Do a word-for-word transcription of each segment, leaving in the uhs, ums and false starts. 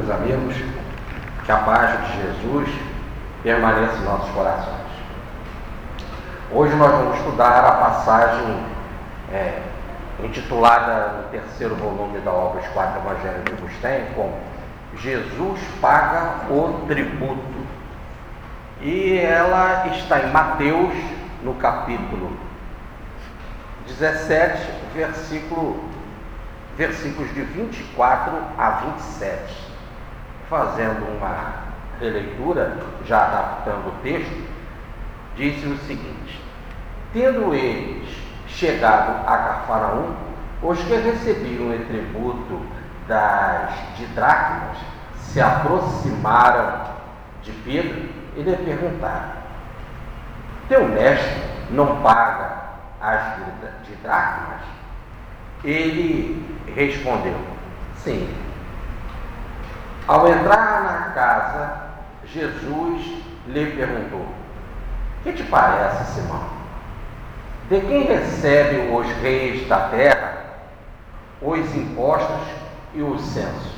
meus amigos, que a paz de Jesus permaneça em nossos corações. Hoje nós vamos estudar a passagem é, intitulada no terceiro volume da obra Os Quatro Evangelhos de Agostinho como Jesus paga o tributo. E ela está em Mateus, no capítulo dezessete, versículo, versículos de vinte e quatro a vinte e sete. Fazendo uma releitura, já adaptando o texto, disse o seguinte: tendo eles chegado a Cafarnaum, os que recebiam o tributo das didracmas se aproximaram de Pedro e lhe perguntaram: teu mestre não paga as didracmas? Ele respondeu: sim. Ao entrar na casa, Jesus lhe perguntou: que te parece, Simão? De quem recebe os reis da terra os impostos e o censo?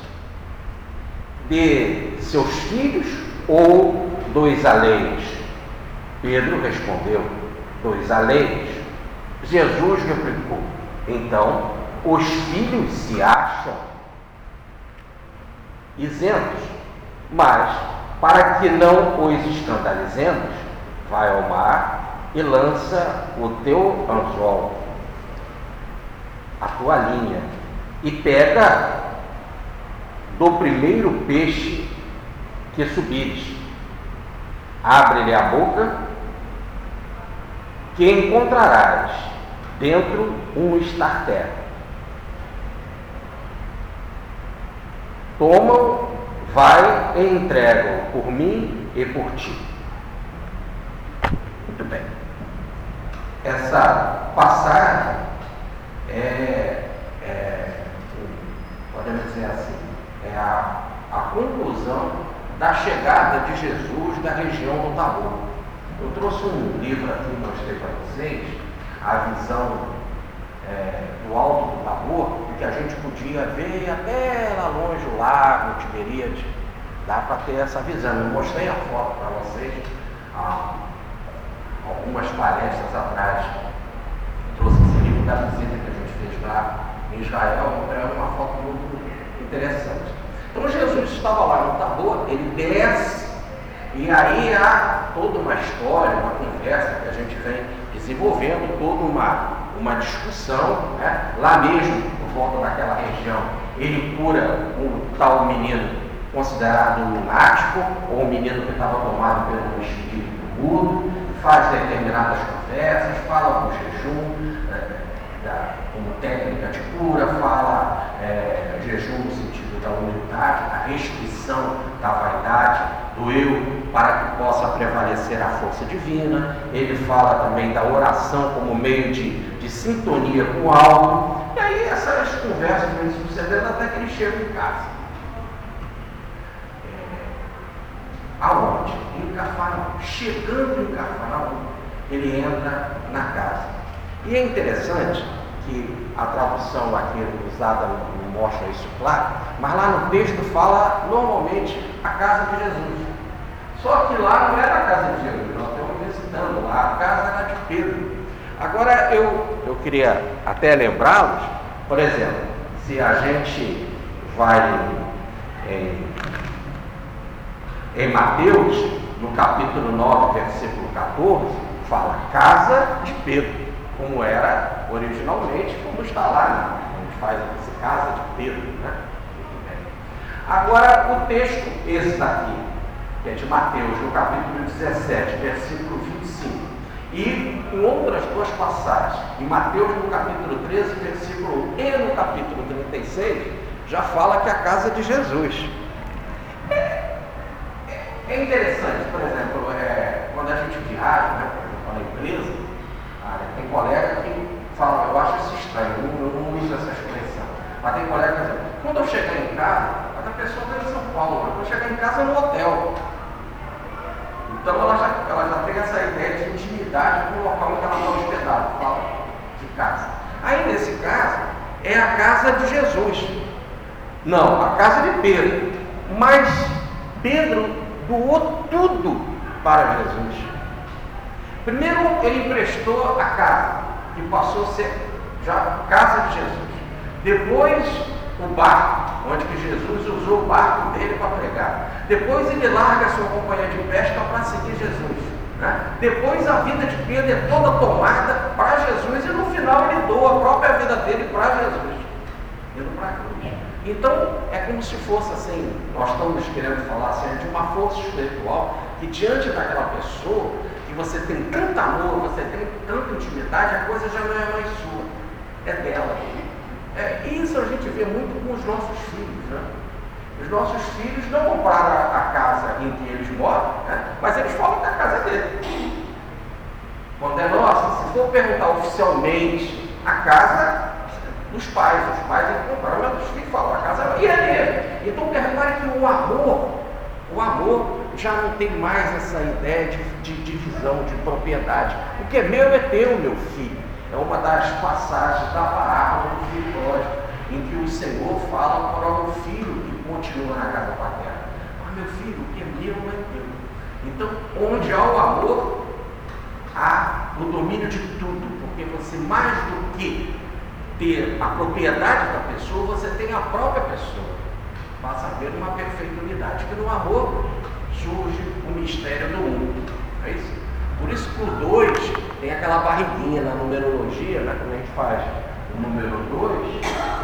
De seus filhos ou dos alheios? Pedro respondeu: dos alheios. Jesus replicou: então os filhos se acham isentos, mas para que não os escandalizemos, vai ao mar e lança o teu anzol, a tua linha, e pega do primeiro peixe que subires. Abre-lhe a boca, que encontrarás dentro um estarter. Toma-o, vai e entrega-o por mim e por ti. Muito bem. Essa passagem é, é podemos dizer assim, é a, a conclusão da chegada de Jesus da região do Tabor. Eu trouxe um livro aqui, mostrei para vocês, a visão é, do alto do Tabor, que a gente podia ver até lá longe o lago, Tiberíades. Dá para ter essa visão. Eu mostrei a foto para vocês há algumas palestras atrás. Eu trouxe esse livro da visita que a gente fez lá em Israel. É uma foto muito interessante. Então Jesus estava lá no Tabor, ele desce, e aí há toda uma história, uma conversa que a gente vem desenvolvendo, toda uma, uma discussão, né? Lá mesmo, por volta daquela região, ele cura um tal menino considerado lunático, ou um menino que estava tomado pelo espírito mudo, faz determinadas conversas, fala do jejum, é, da, como técnica de cura, fala é, jejum no sentido da humildade, da restrição da vaidade, do eu, para que possa prevalecer a força divina. Ele fala também da oração como meio de, de sintonia com o alto. E aí essas conversas vêm sucedendo até que ele chega em casa. É, aonde? Em Cafarnaum. Chegando em Cafarnaum, ele entra na casa. E é interessante que a tradução aqui usada não mostra isso claro, mas lá no texto fala normalmente a casa de Jesus. Só que lá não era a casa de Jesus, nós estamos visitando lá, a casa era de Pedro. Agora eu, eu queria até lembrá-los, por exemplo, se a gente vai em, em Mateus, no capítulo nove, versículo catorze, fala casa de Pedro, como era originalmente, como está lá, né? A gente faz essa casa de Pedro, né? Agora o texto, esse daqui, que é de Mateus, no capítulo dezessete, versículo vinte e cinco, e em outras duas passagens, em Mateus no capítulo treze, versículo um, e no capítulo trinta e seis, já fala que é a casa de Jesus. É, é, é interessante, por exemplo, é, quando a gente viaja, né, por exemplo, na empresa, ah, tem colega que fala: eu acho isso estranho, eu não, não uso essa expressão, mas tem colega que diz: quando eu chegar em casa, a pessoa está em São Paulo, mas quando eu chegar em casa é no hotel. Então ela já, ela já tem essa ideia de intimidade com o local em que ela está hospedada, fala de casa. Aí nesse caso, é a casa de Jesus. Não, a casa de Pedro. Mas Pedro doou tudo para Jesus. Primeiro ele emprestou a casa, que passou a ser já casa de Jesus. Depois o barco, onde que Jesus usou o barco dele para pregar. Depois ele larga a sua companhia de pesca para seguir Jesus. Né? Depois a vida de Pedro é toda tomada para Jesus e no final ele doa a própria vida dele para Jesus, indo para a cruz. Então é como se fosse assim, nós estamos querendo falar assim, de uma força espiritual que diante daquela pessoa, que você tem tanto amor, você tem tanta intimidade, a coisa já não é mais sua, é dela. É, isso a gente vê muito com os nossos filhos, né? Os nossos filhos não compraram a, a casa em que eles moram, né? Mas eles falam que a casa é dele. Quando é nossa, se for perguntar oficialmente, a casa dos pais, os pais é que compraram, mas os filhos falam, a casa e é dele. Então repare que o amor, o amor já não tem mais essa ideia de, de divisão, de propriedade. O que é meu é teu, meu filho. É uma das passagens da parábola do filho pródigo, em que o Senhor fala para o filho que continua na casa paterna. Ah, meu filho, o que é meu é teu. Então, onde há o amor, há o domínio de tudo, porque você, mais do que ter a propriedade da pessoa, você tem a própria pessoa. Passa a haver uma perfeita unidade, que no amor surge o mistério do um. É isso? Por isso que o dois tem aquela barriguinha na numerologia, né? Quando a gente faz o número dois,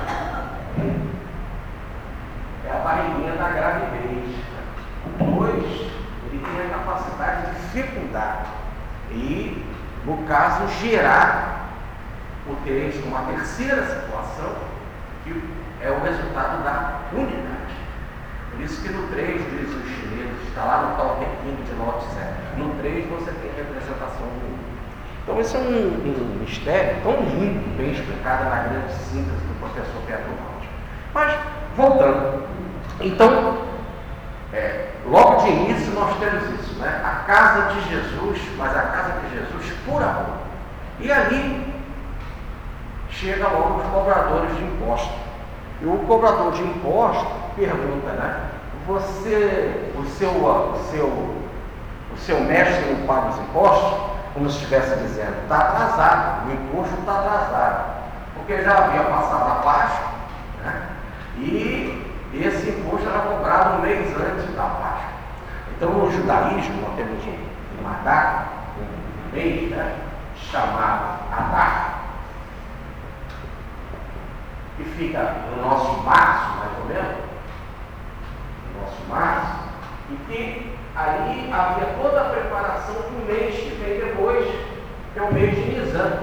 é a barriguinha da gravidez. O dois, ele tem a capacidade de fecundar e, no caso, gerar o três, uma terceira situação, que é o resultado da unidade. Por isso que no três, diz os chineses, está lá no tal Pequeno de Lao Tse, no três você tem a representação do um. Então esse é um, um mistério tão lindo, bem explicado na grande síntese do professor Pedro Maldi. Mas, voltando, então, é, logo de início nós temos isso, né? A casa de Jesus, mas a casa de Jesus por amor. E ali chega logo os cobradores de impostos. E o cobrador de impostos pergunta, né? Você, o seu, o seu, o seu mestre não paga os impostos? Como se estivesse dizendo, está atrasado, o imposto está atrasado, porque já havia passado a Páscoa, né? E esse imposto era cobrado um mês antes da Páscoa. Então no judaísmo nós temos uma data, um mês, né? Chamado Adar, que fica no nosso março, mais ou menos, no nosso março, e que ali havia toda a preparação para o mês que vem depois, que é o mês de Nisan.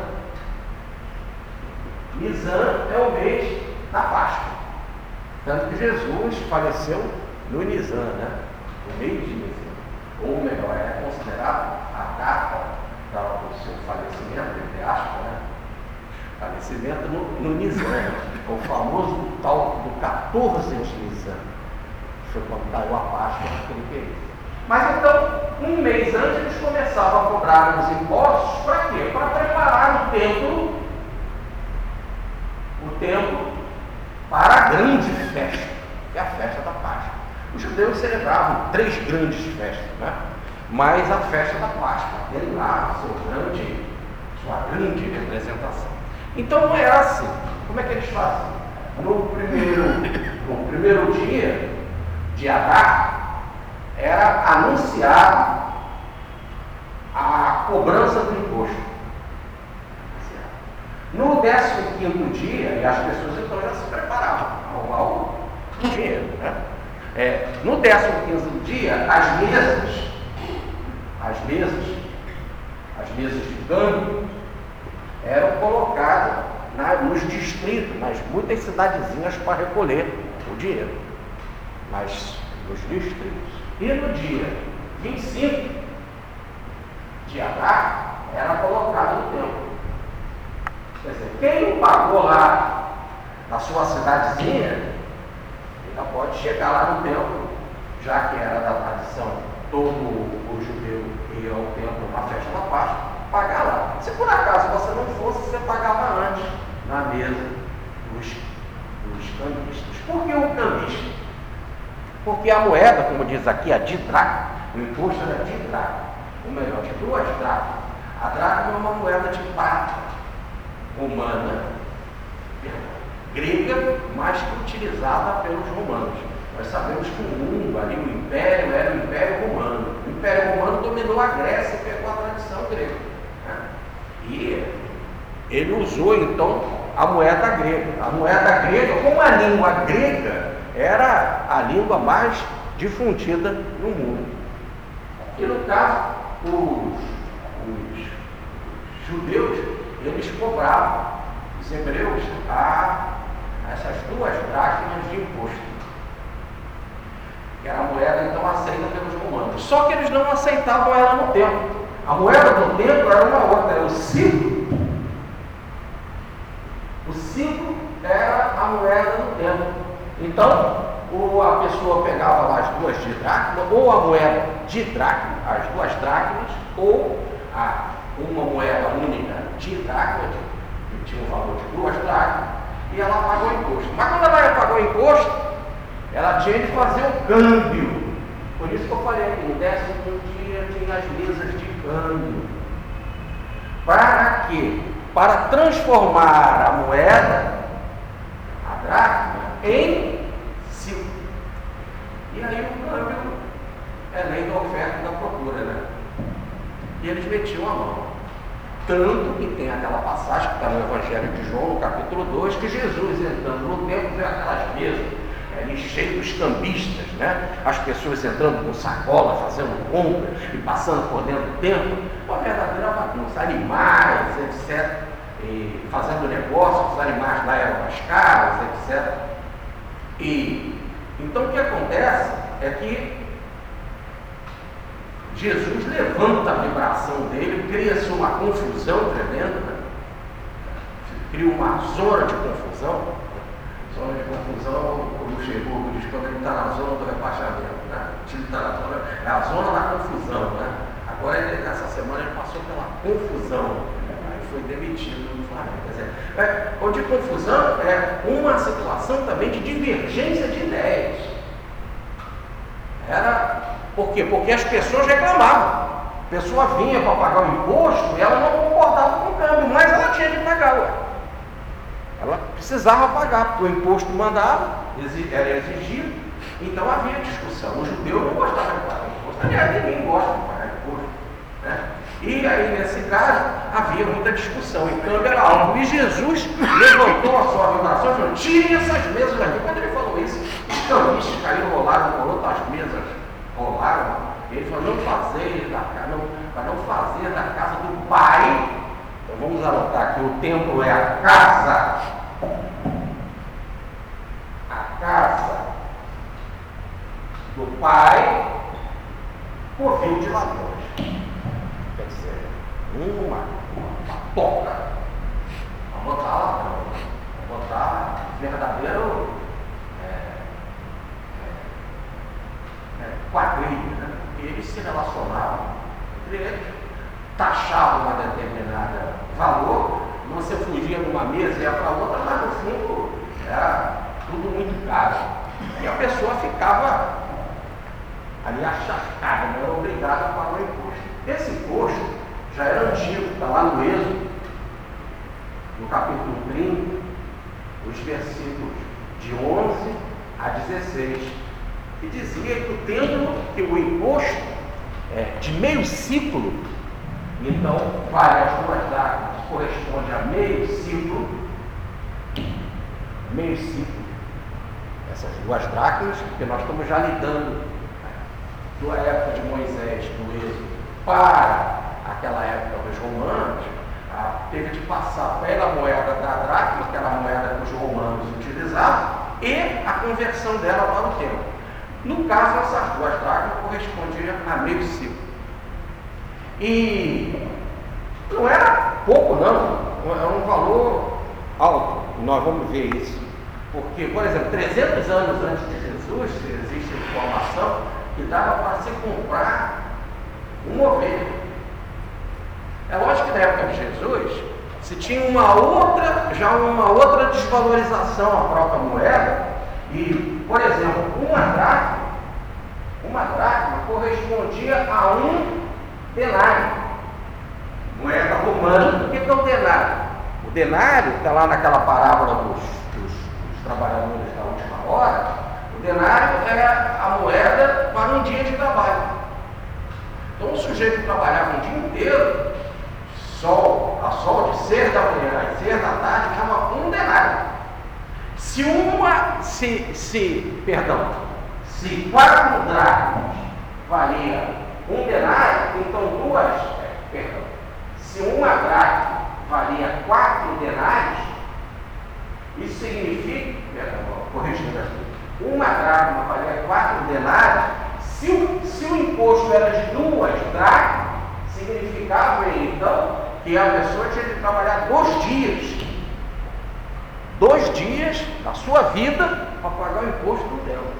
Nisan é o mês da Páscoa. Tanto que Jesus faleceu no Nisan, né? No mês de Nisan. Ou melhor, é considerado a data do seu falecimento, entre aspas, né? Falecimento no, no Nisan, o famoso tal do quatorze de Nisan, foi quando caiu a Páscoa naquele período. Mas então, um mês antes eles começavam a cobrar os impostos, para quê? Para preparar o templo, o templo para a grande festa, que é a festa da Páscoa. Os judeus celebravam três grandes festas, né? Mas a festa da Páscoa tem lá seu grande, sua grande representação. Então não era assim. Como é que eles fazem? No primeiro, no primeiro dia de Adar, era anunciar a cobrança do imposto. No décimo quinto dia, e as pessoas então já se preparavam ao dinheiro, né? É, no décimo quinto dia, as mesas, as mesas, as mesas de câmbio, eram colocadas na, nos distritos, nas muitas cidadezinhas para recolher o dinheiro, mas nos distritos. E no dia vinte e cinco de Adar, era colocado no templo. Quer dizer, quem não pagou lá na sua cidadezinha, ainda pode chegar lá no templo, já que era da tradição, todo o judeu ia ao templo na festa da Páscoa, pagar lá. Se por acaso você não fosse, você pagava antes na mesa dos, dos cambistas. Por que o cambista? Porque a moeda, como diz aqui, a didracma, o imposto era didracma, ou melhor, de duas dracmas. A dracma é uma moeda de prata romana, grega, mas utilizada pelos romanos. Nós sabemos que o mundo, ali o império, era o Império Romano. O Império Romano dominou a Grécia e pegou a tradição grega, né? E ele usou então a moeda grega. A moeda grega, como a língua grega era a língua mais difundida no mundo. E no caso, os, os judeus, eles cobravam os hebreus a essas duas dracmas de imposto, que era a moeda então aceita pelos romanos. Só que eles não aceitavam ela no templo. A moeda do templo era uma outra, era o ciclo. O ciclo era a moeda do templo. Então, ou a pessoa pegava lá as duas de dracma, ou a moeda de dracma, as duas dracmas, ou a, uma moeda única de dracma, que tinha um valor de duas dracmas, e ela pagou o imposto. Mas quando ela ia pagar o imposto, ela tinha de fazer o câmbio. Por isso que eu falei aqui, no décimo dia tinha as mesas de câmbio. Para quê? Para transformar a moeda, a dracma, em ciclo. E aí o câmbio é lei da oferta e da procura, né? E eles metiam a mão. Tanto que tem aquela passagem que está no Evangelho de João, no capítulo dois, que Jesus entrando no templo vê aquelas mesas ali cheias dos cambistas, né? As pessoas entrando com sacola, fazendo compras e passando por dentro do templo, uma verdadeira bagunça, animais, etcétera. E fazendo negócio, os animais lá eram mais caros, etcétera. E então o que acontece é que Jesus levanta a vibração dele, cria-se uma confusão tremenda, né? Cria uma zona de confusão. Zona de confusão, o Luxemburgo diz quando ele está na zona do rebaixamento, né? Ele está na zona, é a zona da confusão, né? Agora, ele, nessa semana, ele passou pela confusão, aí foi demitido no Flamengo. Quer dizer, é, onde confusão é uma situação também de divergência de ideias. Era, por quê? Porque as pessoas reclamavam. A pessoa vinha para pagar o imposto e ela não concordava com o câmbio, mas ela tinha de pagar, ué. Ela precisava pagar, porque o imposto mandava, era exigido, então havia discussão. O judeu não gostava de pagar imposto, aliás, ninguém gosta de pagar imposto, né? E aí, nesse caso, havia muita discussão, e câmbio era algo. E Jesus levantou a sua vibração e falou: tirem essas mesas aqui. Quando ele falou isso, os cambistas caíram, rolaram, rolou, as mesas rolaram. Ele falou: não fazer da casa, não, para não fazer da casa do Pai. Então vamos anotar que o templo é a casa, a casa do Pai, covil de ladrões. Quer dizer, uma, uma toca. Vamos botar ladrão, vamos botar verdadeiro é, é, é, quadrilha, né? Eles se relacionavam entre eles, taxavam uma determinada valor, você fugia de uma mesa e ia para outra, mas no fundo era tudo muito caro. E a pessoa ficava ali acharcada, não era obrigada a pagar o imposto. Esse imposto já era antigo, está lá no Êxodo, no capítulo trinta, os versículos de onze a dezesseis, que dizia que o templo, que o imposto é, de meio ciclo, então vale as duas dracmas, corresponde a meio ciclo, meio ciclo, essas duas dracmas, porque nós estamos já lidando da época de Moisés, do Êxodo, para aquela época dos romanos, ah, teve de passar pela moeda da dracma, que era a moeda que os romanos utilizavam, e a conversão dela para o templo. No caso, essas duas dracmas correspondiam a meio ciclo. E não era pouco, não, era um valor alto. Nós vamos ver isso. Porque, por exemplo, trezentos anos antes de Jesus, existe informação que dava para se comprar uma ovelha. É lógico que na época de Jesus se tinha uma outra, já uma outra desvalorização à própria moeda. E, por exemplo, uma dracma Uma dracma correspondia a um denário, moeda romana. O que é o denário? O denário, está lá naquela parábola dos, dos, dos trabalhadores da última hora. O denário é a moeda para um dia de trabalho. Então o sujeito trabalhava um dia inteiro, sol a sol, de seis da manhã às seis da tarde, dava um denário. Se uma, se, se, perdão, se quatro dracmas valia um denário, então duas, é, perdão, se uma dracma valia quatro denários, isso significa, perdão, corrigindo aqui, uma dracma valia quatro denários, se o, se o imposto era de duas dracmas, significava então que a pessoa tinha que trabalhar dois dias, dois dias da sua vida para pagar o imposto do tempo.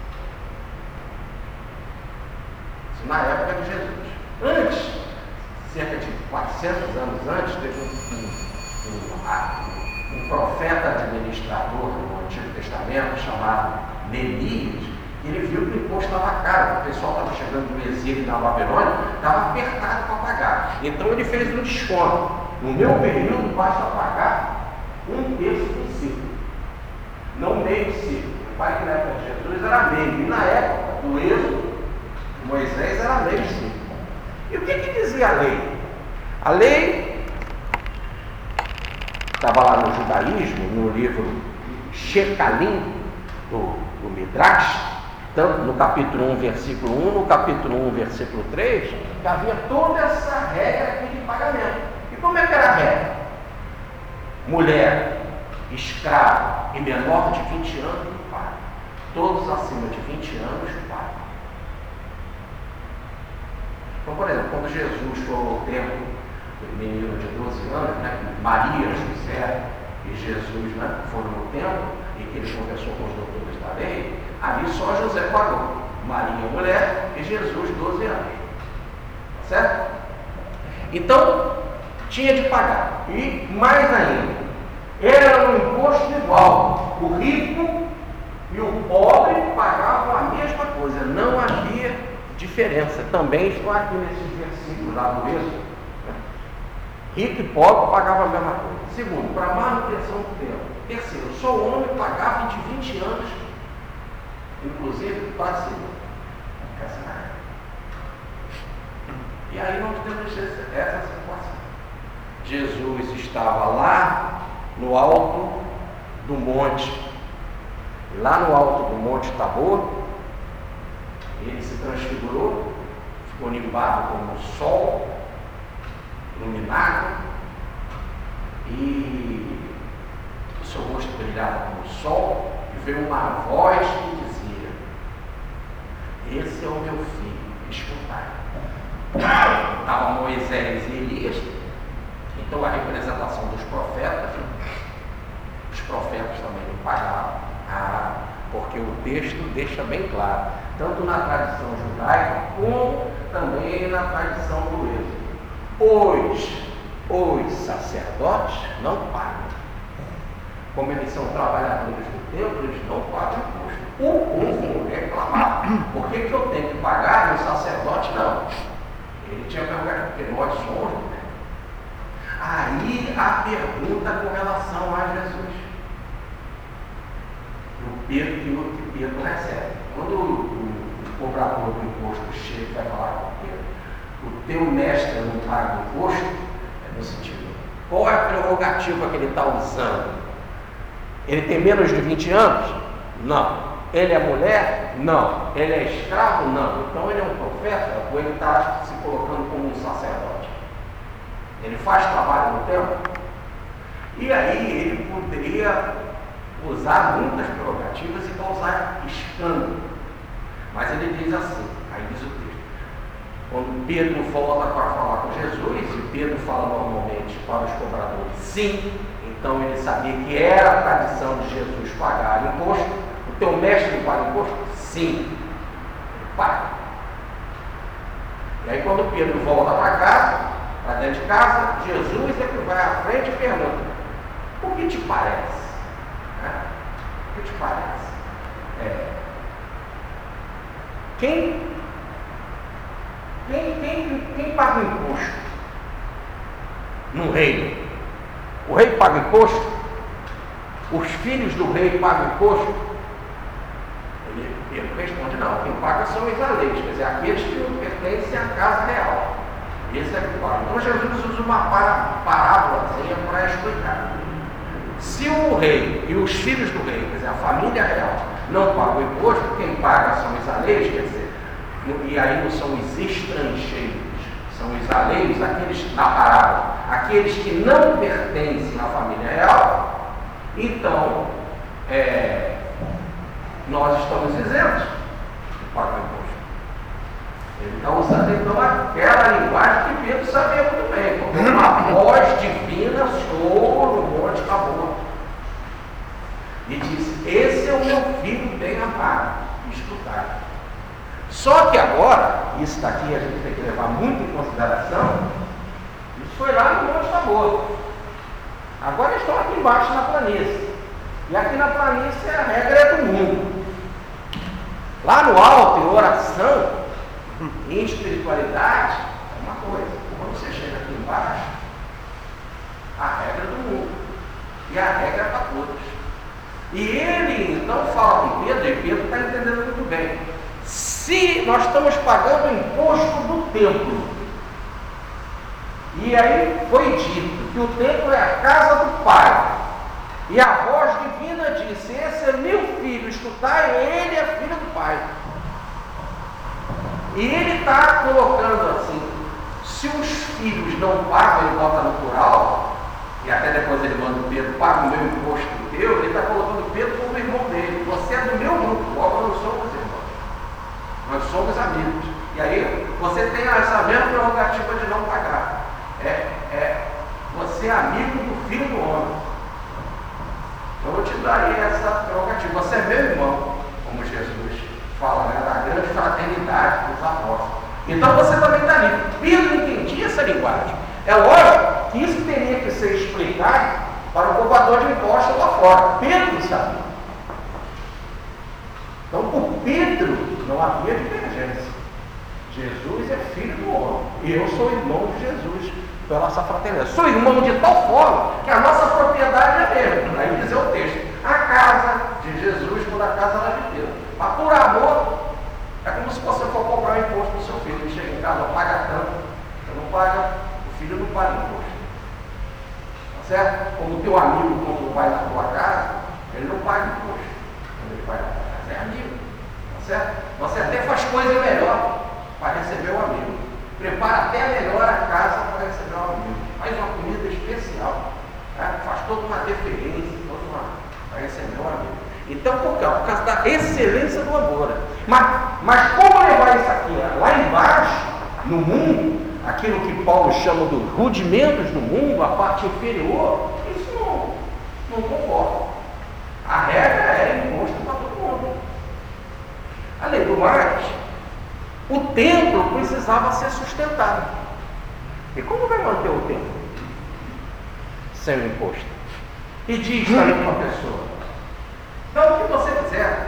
Isso na época de Jesus. Antes, cerca de quatrocentos anos antes, teve um, um, um, um profeta administrador do Antigo Testamento chamado Neemias. Ele viu que o imposto estava caro, o pessoal estava chegando do exílio na Babilônia, estava apertado para pagar. Então ele fez um desconto. No meu período basta pagar um terço do ciclo, não meio ciclo. O pai que na época de Jesus era meio, e na época do Êxodo, Moisés era meio ciclo. E o que, que dizia a lei? A lei estava lá no judaísmo, no livro Shekalim, do, do Midrash, tanto no capítulo um, versículo um, no capítulo um, versículo três, que havia toda essa regra aqui de pagamento. E como é que era a regra? Mulher, escravo e menor de vinte anos não pagam. Todos acima de vinte anos pagam. Então, por exemplo, quando Jesus foi ao templo, o menino de doze anos, né, Maria, José e Jesus, né, foram no templo, e que ele conversou com os doutores da lei, ali só José pagou. Maria, mulher, e Jesus, doze anos. Certo? Então, tinha de pagar. E mais ainda, era um imposto igual. O rico e o pobre pagavam a mesma coisa. Não havia diferença. Também estou aqui nesses versículos lá do Êxodo. Rico e pobre pagavam a mesma coisa. Segundo, para manutenção do templo. Terceiro, só o homem pagava de vinte anos, inclusive para cima. E aí nós temos essa situação. Jesus estava lá no alto do monte, lá no alto do monte Tabor. Ele se transfigurou, ficou nimbado como o sol, iluminado, e o seu rosto brilhava como o sol, e veio uma voz que dizia: esse é o meu filho, escutai. Estava Moisés e Elias, então a representação dos profetas, os profetas também não pagavam, ah, porque o texto deixa bem claro, tanto na tradição judaica como também na tradição do Êxodo. Os, os sacerdotes não pagam. Como eles são trabalhadores do templo, eles não pagam imposto. O povo reclamava: por que, que eu tenho que pagar e o sacerdote não? Ele tinha perguntado, porque nós somos do templo. Aí a pergunta com relação a Jesus. O Pedro e o que Pedro recebe. Quando o, o, o cobrador do imposto chega e vai falar com Pedro, o teu mestre não paga o imposto, é no sentido, qual é a prerrogativa que ele está usando? Ele tem menos de vinte anos? Não. Ele é mulher? Não. Ele é escravo? Não. Então ele é um profeta ou ele está se colocando como um sacerdote? Ele faz trabalho no templo? E aí ele poderia usar muitas prerrogativas e causar escândalo. Mas ele diz assim, aí diz o texto, quando Pedro volta para falar com Jesus, e Pedro fala normalmente para os cobradores sim, então ele sabia que era a tradição de Jesus pagar imposto. O teu mestre paga imposto? Sim, paga. E aí quando Pedro volta para casa, para dentro de casa, Jesus é que vai à frente e pergunta: o que te parece? O que te parece? É, Quem, quem, quem, quem paga o imposto no reino? O rei paga imposto? Os filhos do rei pagam imposto? Ele, ele responde, não, quem paga são os aleios, quer dizer, aqueles que não pertencem à casa real. Esse é que paga. Então Jesus usa uma parábolazinha para explicar. Se o rei e os filhos do rei, quer dizer, a família real, não pagam imposto, quem paga são os aleios, quer dizer, e aí não são os estrangeiros, são os aleios, aqueles na parábola, aqueles que não pertencem à família real. Então, é, nós estamos isentos de pagar imposto. Ele está usando então aquela linguagem que Pedro sabia muito bem, porque uma voz divina soou no monte Tabor e disse: esse é o meu filho bem amado, escutai. Só que agora, isso daqui a gente tem que levar muito em consideração, isso foi lá no monte Tabor. Agora eles estão aqui embaixo na planície. E aqui na planície a regra é do mundo. Lá no alto, em oração, em espiritualidade, é uma coisa. Quando você chega aqui embaixo, a regra é do mundo. E a regra é para todos. E ele então fala com Pedro, e Pedro está entendendo muito bem. Se nós estamos pagando o imposto do templo, e aí foi dito que o templo é a casa do Pai, e a voz divina disse: esse é meu filho, escutai, ele é filho do Pai. E ele está colocando assim, se os filhos não pagam, ele bota no plural, e até depois ele manda o Pedro: paga o meu imposto teu, ele está colocando Pedro como irmão dele. Você é do meu grupo, logo nós somos irmãos, nós somos amigos. E aí você tem essa mesma prerrogativa de não pagar. É, é, você é amigo do filho do homem. Eu vou te dar aí essa prerrogativa. Você é meu irmão, como Jesus fala, né, da grande fraternidade dos apóstolos. Então você também está ali. Pedro entendia essa linguagem. É lógico que isso teria que ser explicado para o cobrador de impostos lá fora. Pedro sabia. Então, por Pedro não havia divergência. Jesus é filho do homem. E eu sou irmão de Jesus pela nossa fraternidade. Sou irmão de tal forma que a nossa propriedade é mesmo. Aí dizer o texto: a casa de Jesus por a casa lá de Pedro. Mas por amor, é como se você for comprar um imposto do seu filho. Ele chega em casa, não paga tanto. Você não paga, o filho não paga imposto. Tá certo? Como o teu amigo, quando vai na tua casa, ele não paga imposto. Quando ele vai na tua casa, é amigo. Tá certo? Você até faz coisa melhor para receber o amigo. Prepara até melhor a casa para receber o amigo. Faz uma comida especial. Tá? Faz toda uma deferência, toda uma, para receber o amigo. Então, por quê? Por causa da excelência do amor. Mas, mas como levar isso aqui? Lá embaixo, no mundo, aquilo que Paulo chama dos rudimentos do mundo, a parte inferior, isso não, não concorda. A regra é imposto para todo mundo. Além do mais, o templo precisava ser sustentado. E como vai manter o templo sem o imposto? E diz também para uma pessoa: então, o que você quiser.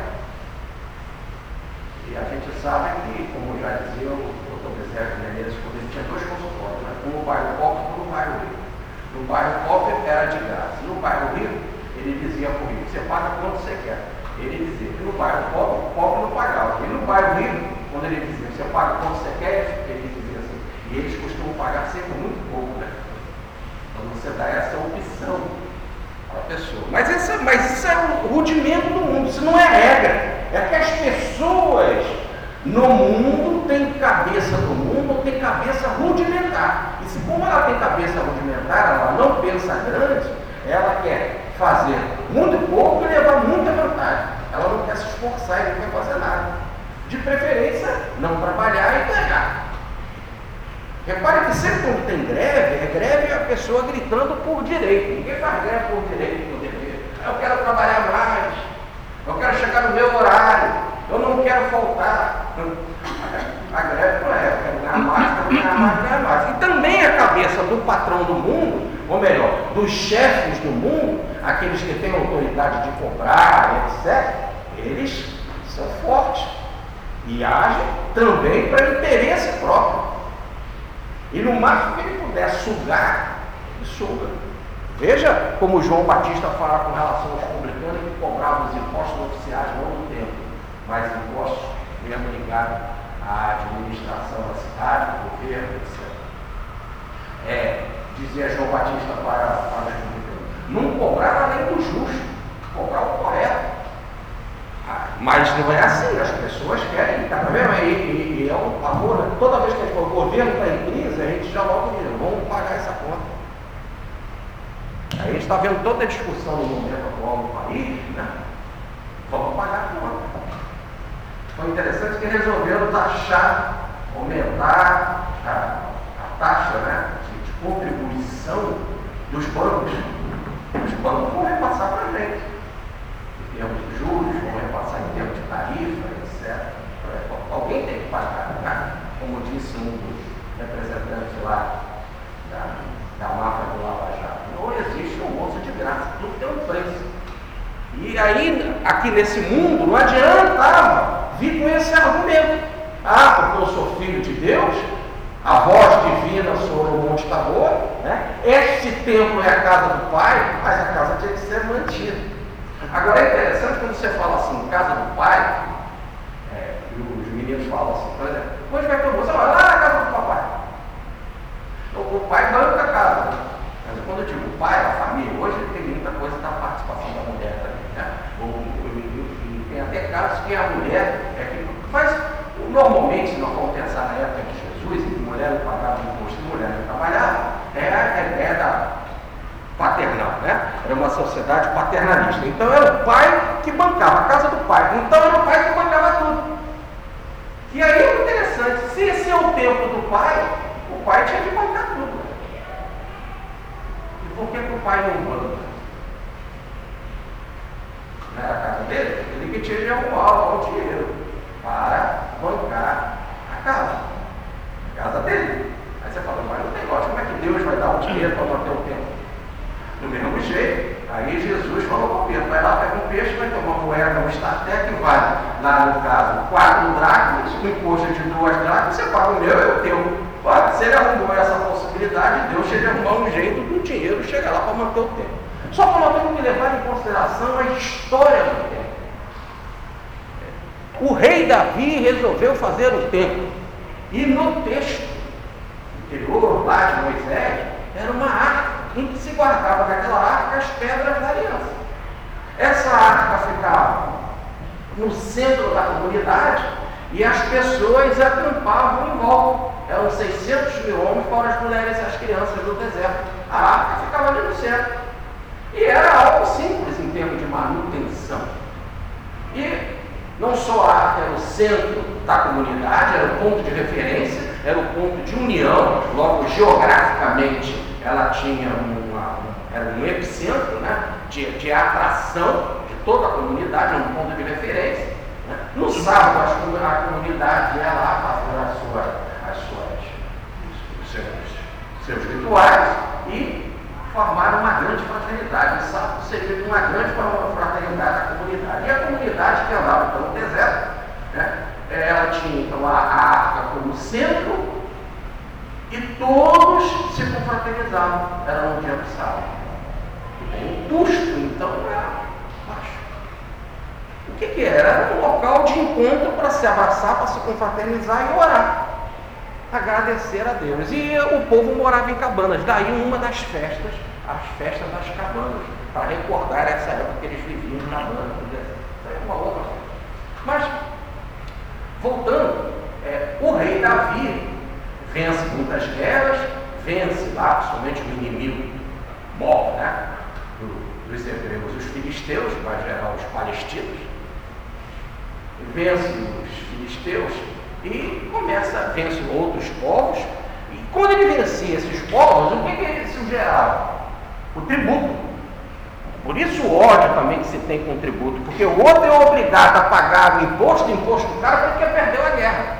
E a gente sabe que, como já dizia o doutor Bezerra de Menezes, quando ele tinha dois consultórios, né? Um no bairro pobre e um no bairro rico. No bairro pobre era de graça. No bairro rico, ele dizia para o rico: você paga quanto você quer. Ele dizia que no bairro pobre, o pobre não pagava. E no bairro rico, quando ele dizia: você paga quanto você quer, ele dizia assim. E eles costumam pagar sempre muito pouco, né? Então você dá essa opção para a pessoa. Mas, esse, mas isso é o rudimento do mundo, isso não é regra. É que as pessoas no mundo têm cabeça do mundo, têm cabeça rudimentar. E se como ela tem cabeça rudimentar, ela não pensa grande, ela quer fazer muito pouco e levar muita vantagem. Ela não quer se esforçar e não quer fazer nada. De preferência, não trabalhar e ganhar. Repare que sempre quando tem greve, é greve a pessoa gritando por direito. Ninguém faz greve por direito, por dever. Eu quero trabalhar mais, eu quero chegar no meu horário, eu não quero faltar. A greve não é, eu quero ganhar mais, eu quero ganhar mais, ganhar mais. E também a cabeça do patrão do mundo, ou melhor, dos chefes do mundo, aqueles que têm autoridade de cobrar, etcétera, eles são fortes. e age também para interesse próprio. E no máximo que ele puder sugar, ele suga. Veja como João Batista fala com relação aos publicanos que cobravam os impostos oficiais, não no templo, mas impostos mesmo ligados à administração da cidade, do governo, etcétera. É, dizia João Batista para, para os publicanos, não cobrar além do justo, cobrar o correto. Ah, mas não é assim, as pessoas querem, tá vendo? E, e, e é um amor, né? Toda vez que a gente fala, o governo está em crise, a gente já logo diz, vamos pagar essa conta. Aí a gente está vendo toda a discussão no momento atual no país, né? Vamos pagar a conta. Foi interessante que resolveram taxar, aumentar a, a taxa, né, de, de contribuição dos bancos. Os bancos vão repassar para a gente, em termos de juros, vão repassar em termos de tarifa, etcétera. Alguém tem que pagar, né? Como disse um dos representantes lá da, da máfia do Lava Jato. Não existe almoço de graça, tudo tem um preço. E aí, aqui nesse mundo, não adiantava vir com esse argumento. Ah, porque eu sou filho de Deus, a voz divina sobre o Monte Tabor, né? Este templo é a casa do Pai, mas a casa tinha que ser mantida. Agora é interessante quando você fala assim, casa do Pai, é, e os meninos falam assim, por exemplo, onde vai todo mundo? Você vai lá na casa do papai. O, o pai banca a casa. Mas quando eu digo pai, a família, hoje tem muita coisa da participação da mulher também, né? Ou, e tem até casos que a mulher é que faz, normalmente, se nós vamos pensar na época de Jesus, em que mulher não pagava imposto e mulher não trabalhava, é a ideia da paternal, né? Era uma sociedade paternalista. Então era o pai que bancava, a casa do pai. Então era o pai que bancava tudo. E aí é interessante, se esse é o tempo do pai, o pai tinha que bancar tudo. E por que, que o pai não banca? Não era a casa dele? Ele que tinha de arrumar o dinheiro para bancar a casa. A casa dele. Aí você fala, mas não tem lógica, como é que Deus vai dar o dinheiro para manter o tempo? Do mesmo jeito, aí Jesus falou para o Pedro, vai lá, pega um peixe, vai ter uma moeda, um estaté que vale, lá no caso, quatro dracmas, um imposto de duas dracmas, você paga o meu e o teu. Olha, se ele arrumou essa possibilidade, Deus chega a arrumar um jeito do dinheiro chegar lá para manter o tempo. Só que nós temos que levar em consideração a história do tempo. O rei Davi resolveu fazer o templo, e no texto anterior, lá de Moisés, era uma arca em que se guardava naquela arca as pedras da aliança. Essa arca ficava no centro da comunidade e as pessoas acampavam em volta. Eram seiscentos mil homens para as mulheres e as crianças do deserto. A arca ficava ali no centro. E era algo simples em termos de manutenção. E não só a arca era o centro da comunidade, era o ponto de referência, era o ponto de união, logo geograficamente ela tinha uma, era um epicentro, né, de, de atração de toda a comunidade, um ponto de referência. Né? No sábado, a comunidade ia lá fazer as suas, as suas, os seus, seus rituais e formaram uma grande fraternidade. O sábado seria uma grande fraternidade da comunidade. E a comunidade que andava pelo deserto, né, ela tinha então a, a arca como centro, e todos se confraternizavam. Era no dia do sábado. O busto, então, era baixo. O que, que era? Era um local de encontro para se abraçar, para se confraternizar e orar. Agradecer a Deus. E o povo morava em cabanas. Daí uma das festas, as festas das cabanas, para recordar essa época que eles viviam em cabanas. Isso é uma outra coisa. Mas, voltando, é, o rei Davi vence muitas guerras, vence lá, somente o inimigo mor, né, dos hebreus, os filisteus, vai gerar os palestinos, vence os filisteus e começa, vence outros povos, e quando ele vencia esses povos, o que, que isso gerava? O tributo. Por isso o ódio também que se tem com o tributo, porque o outro é obrigado a pagar o imposto, o imposto caro, porque perdeu a guerra.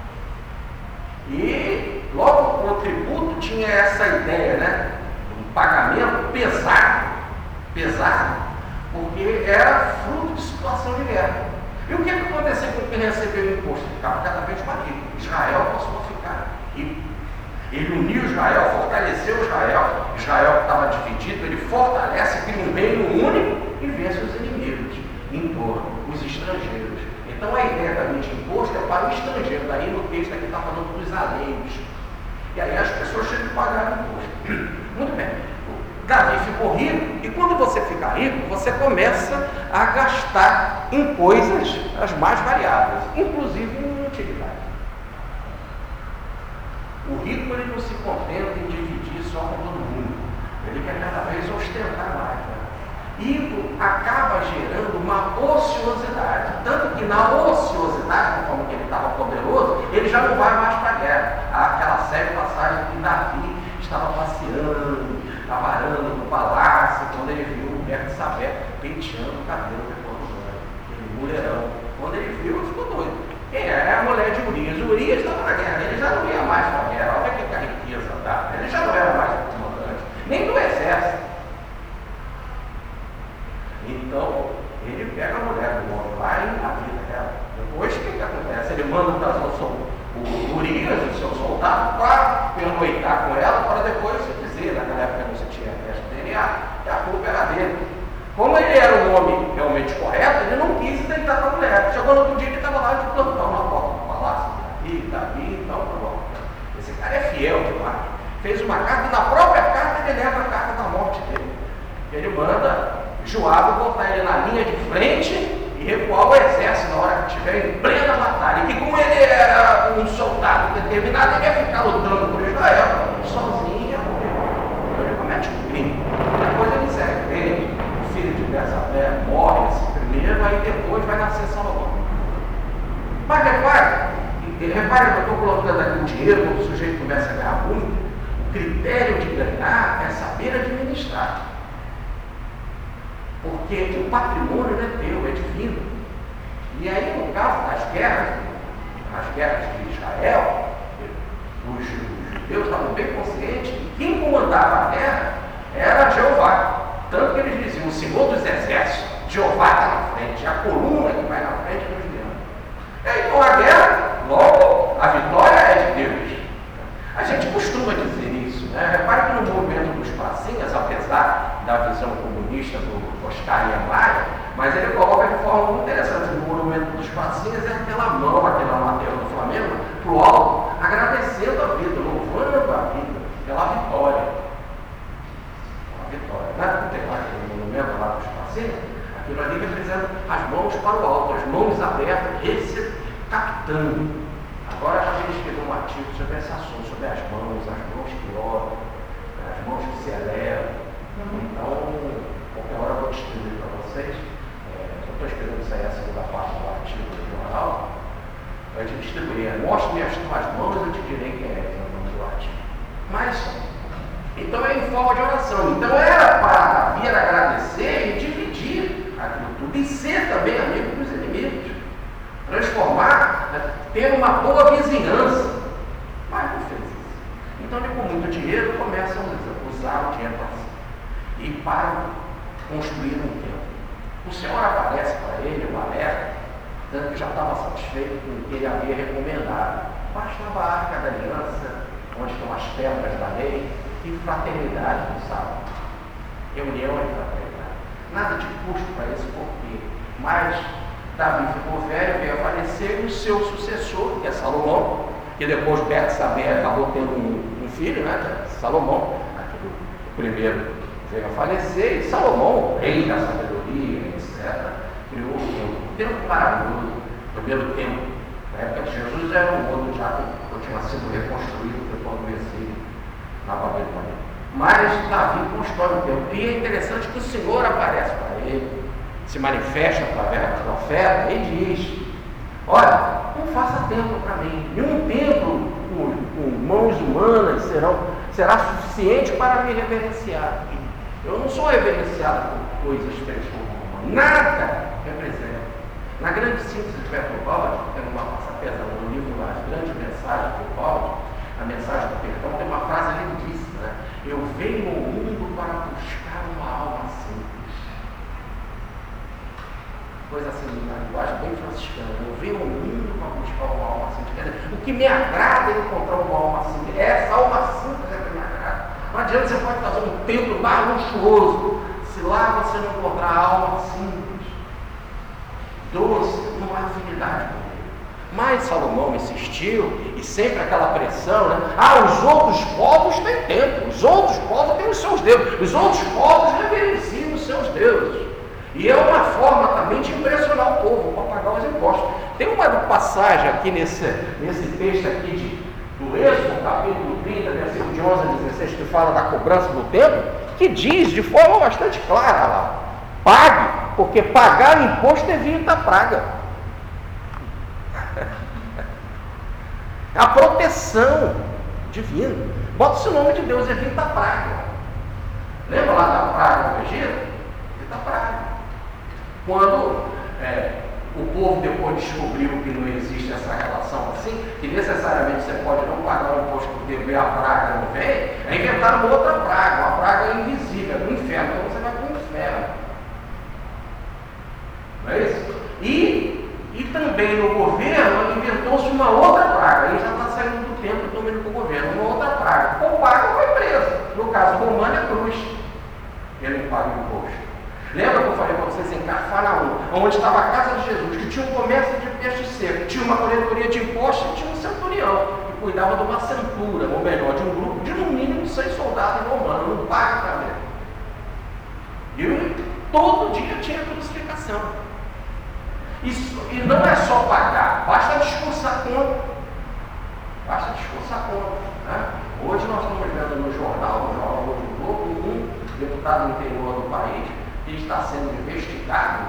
E logo o tributo tinha essa ideia, né? Um pagamento pesado, pesado, porque era fruto de situação de guerra. E o que aconteceu com quem recebeu o imposto? Ficava cada vez mais rico. Israel passou a ficar rico. Ele uniu Israel, fortaleceu Israel. Israel que estava dividido, ele fortalece, cria um reino único e vence os inimigos em torno, os estrangeiros. Então a ideia também de imposto é para o estrangeiro. Daí no texto aqui está falando dos alheios. E aí as pessoas chegam a pagar imposto. Muito bem. Davi ficou rico, e quando você fica rico, você começa a gastar em coisas as mais variadas, inclusive em utilidade. O rico ele não se contenta em dividir só com todo mundo, ele quer cada vez ostentar mais. Né? E acaba gerando uma ociosidade, tanto que na ociosidade, como que ele estava poderoso, ele já não vai mais para a guerra. Aquela série passagem que Davi estava passeando na varanda do palácio, quando ele viu Betsabé penteando o cabelo depois do banho, aquele mulherão. Quando ele viu, ele ficou doido. Quem é? É a mulher de Urias. Urias estava na guerra, ele já não ia mais para a guerra. Olha que a riqueza da. Ele já não era mais comandante, nem do exército. Então, ele pega a mulher do homem lá e engravida ela. Depois, o que, que acontece? Ele manda trazer o, o Urias, o seu soldado, para pernoitar com ela, para depois se dizer, naquela época não se tinha teste de D N A, que a culpa era dele. Como ele era um homem realmente correto, ele não quis se deitar com a mulher. Chegou no outro dia, ele estava lá de plantão na porta do palácio. Davi, Davi, então, tá bom. Esse cara é fiel demais. Fez uma carta, e na própria carta ele leva a carta da morte dele. Ele manda Joabe botar ele na linha de frente e recuar o exército na hora que estiver em plena batalha. E que como ele era um soldado determinado, ele ia ficar lutando por Israel, sozinho ia morrer. Então ele comete um crime. Depois ele segue ele, o filho de Betsabé morre esse primeiro, aí depois vai nascer Salomão. Mas repare, repare que eu estou colocando aqui o dinheiro, quando o sujeito começa a ganhar muito, o critério de ganhar é saber administrar. Porque o patrimônio não é teu, é divino. E aí, no caso das guerras, as guerras de Israel, os, os judeus estavam bem conscientes que quem comandava a guerra era Jeová. Tanto que eles diziam, o Senhor dos Exércitos, Jeová está na frente, a coluna que vai na frente dos leões. Então a guerra, logo, a vitória é de Deus. A gente costuma dizer isso, né? Repare que no movimento dos pracinhas, apesar da visão comunista do Oscar Niemeyer, mas ele coloca de forma muito interessante o monumento dos pracinhas é aquela mão, aquela madeira do Flamengo, para o alto, agradecendo a vida, louvando a vida pela vitória. A vitória, né? Não tem lá aquele monumento lá dos pracinhas? Aquilo ali representa as mãos para o alto, as mãos abertas, esse captando. Agora a gente escreveu um artigo sobre esse assunto, sobre as mãos, as mãos que oram, as mãos que se elevam. Então, qualquer hora eu vou distribuir para vocês. É, eu estou esperando sair a segunda parte do artigo do jornal. Para a gente distribuir. Mostre-me as tuas mãos, eu te direi quem é o nome do artigo. Mas, então é em forma de oração. Então era para vir agradecer e dividir aquilo tudo. E ser também amigo dos inimigos. Transformar, né, ter uma boa vizinhança. Mas não fez isso. Então ele, com muito dinheiro, começa a usar o dinheiro para si. E para construir um templo. O Senhor aparece para ele, o alerta, tanto que já estava satisfeito com o que ele havia recomendado. Bastava a arca da aliança, onde estão as pedras da lei, e fraternidade no sábado. Reunião e fraternidade. Nada de custo para esse porquê. Mas Davi ficou velho, veio a falecer, e o seu sucessor, que é Salomão, que depois Betsabé acabou tendo um, um filho, né? Salomão, aqui, o primeiro veio a falecer, e Salomão, rei da sabedoria, etcétera, criou o templo. Um templo maravilhoso, o primeiro templo. Na época de Jesus era um outro já que tinha sido reconstruído depois do exílio na Babilônia. Mas Davi constrói um templo. E é interessante que o Senhor aparece para ele, se manifesta através do profeta e diz: olha, não faça templo para mim. Nenhum templo com, com mãos humanas serão, será suficiente para me reverenciar. Eu não sou reverenciado por coisas feitas por mão. Nada representa. Na grande síntese de Petrovald, tem uma apesar no livro As Grandes Mensagens de Paulo, a mensagem do perdão, tem uma frase lindíssima, né? Eu venho ao mundo para buscar uma alma simples. coisa assim, uma linguagem bem franciscana. Eu venho ao mundo para buscar uma alma simples. Quer dizer, o que me agrada é encontrar uma alma simples. Essa alma simples é que me agrada. Não adianta, você pode fazer um templo mais luxuoso. Se lá você não encontrar a alma simples, doce, não há afinidade com ele. Mas Salomão insistiu, e sempre aquela pressão, né? Ah, os outros povos têm templo, os outros povos têm os seus deuses, os outros povos reverenciam os seus deuses. E é uma forma também de impressionar o povo para pagar os impostos. Tem uma passagem aqui nesse, nesse texto aqui de, do Êxodo, capítulo trinta, versículo de onze a dezesseis, que fala da cobrança do templo, que diz de forma bastante clara lá: pague, porque pagar imposto evita a praga. A proteção divina. Bota-se o nome de Deus, evita a praga. Lembra lá da praga no Egito? Evita a praga. Quando é, o povo depois descobriu que não existe essa relação assim, que necessariamente você pode não pagar o imposto porque a praga não vem, aí inventaram uma outra praga, uma praga invisível, do inferno. Então você vai para o inferno. Não é isso? E, e também no governo inventou-se uma outra praga. Aí já está saindo do tempo do domínio do governo, uma outra praga. Ou paga ou vai preso. No caso romano é cruz. Ele não paga o imposto. Lembra que eu falei para vocês em Cafarnaum, onde estava a casa de Jesus, que tinha um comércio de peixe seco, tinha uma coletoria de impostos e tinha um centurião, que cuidava de uma centura, ou melhor, de um grupo de no mínimo seis soldados romanos, não paga também. E todo dia tinha crucificação. Isso, e não é só pagar, basta discursar contra. Basta discursar contra. Né? Hoje nós estamos vendo no jornal, no jornal do Globo, um deputado do interior do país que está sendo investigado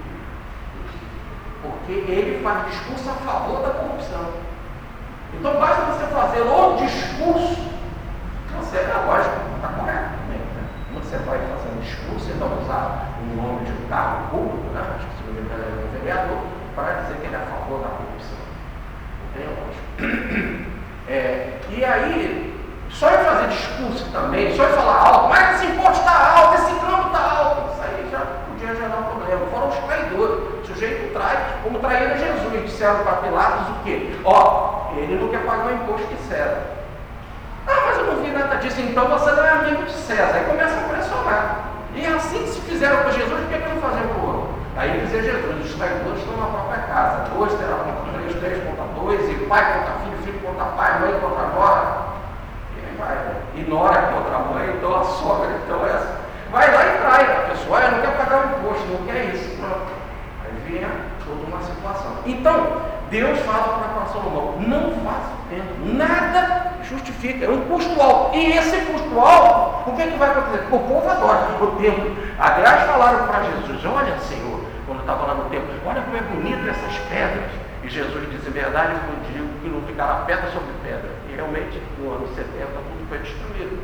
porque ele faz discurso a favor da corrupção. Então basta você fazer o discurso, você é lógico, está correto também. Né? Quando você vai fazer um discurso, você vai usar o nome de um cargo público, né? Acho que se não me engano é um vereador, para dizer que ele é a favor da corrupção. Não tem lógico. É, e aí, só em fazer discurso também, só em falar alto, mas esse imposto está alto, esse câmbio está alto, isso aí já podia gerar um problema. Foram os traidores. O sujeito trai, como traíram Jesus. Disseram para Pilatos o quê? Ó, ele não quer pagar o imposto de César. Ah, mas eu não vi nada disso, então você não é amigo de César. Aí começa a pressionar. E assim se fizeram com Jesus, por que não faziam com o outro? Aí dizia Jesus, os traidores estão na própria casa. Dois terá contra três, três contra dois, e pai contra filho, filho contra pai, mãe contra nora. E aí vai, né? E nora contra a mãe, então a sogra, então essa. Vai lá e trai a pessoa, olha, não quer pagar o imposto, não quer isso. Pronto. Aí vem toda uma situação. Então, Deus fala para Salomão, não faça o templo, nada justifica, é um custo alto. E esse custo alto, o que, é que vai acontecer? O povo adora o templo. Aliás, falaram para Jesus, olha, Senhor, quando estava lá no templo, olha como é bonito essas pedras. E Jesus disse, em verdade, eu digo que não ficará pedra sobre pedra. E realmente, no ano setenta, tudo foi destruído.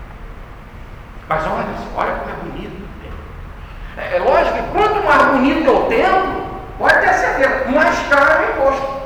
Mas olha, olha como é bonito o templo. É, é lógico que quanto mais bonito é o templo, pode ter certeza, mais caro é o imposto.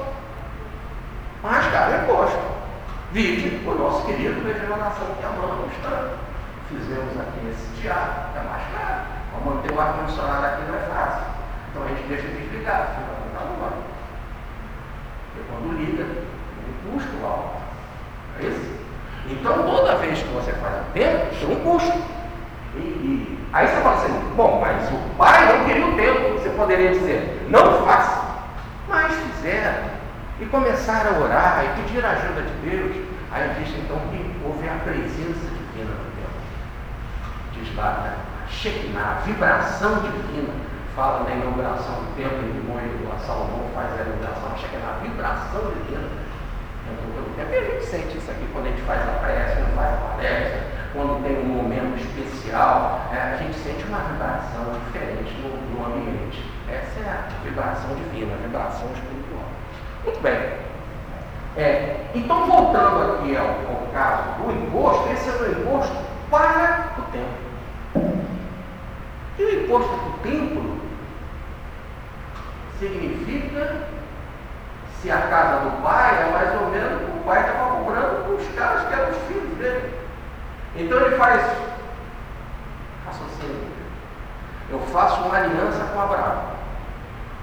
Mais caro é o imposto. Vide o nosso querido regeneração que amamos tanto. Fizemos aqui esse teatro, é mais caro. Para manter o ar-condicionado aqui não é fácil. Então a gente deixa desligado, senão não está no ar. Porque quando liga, tem um custo alto. É isso? Então toda vez que você faz o templo, tem um custo. E, e aí você fala assim, bom, mas o pai não queria o templo. Você poderia dizer, não faça. Mas fizeram. E começaram a orar e pedir a ajuda de Deus. Aí diz então que houve a presença divina no templo. Diz lá, né? Shekinah, a vibração divina. Fala na inauguração do templo de Moisés, Salomão faz a inauguração, Shekinah, a vibração divina. E a gente sente isso aqui quando a gente faz a prece, quando faz a palestra, quando tem um momento especial, é, a gente sente uma vibração diferente no, no ambiente. Essa é a vibração divina, a vibração espiritual. Muito bem. É, então, voltando aqui ao, ao caso do imposto, esse é o imposto para o templo. E o imposto do templo significa, se a casa do pai é mais ou menos o pai estava cobrando os caras que eram os filhos dele. Então ele faz raciocínio. Eu faço uma aliança com Abraão.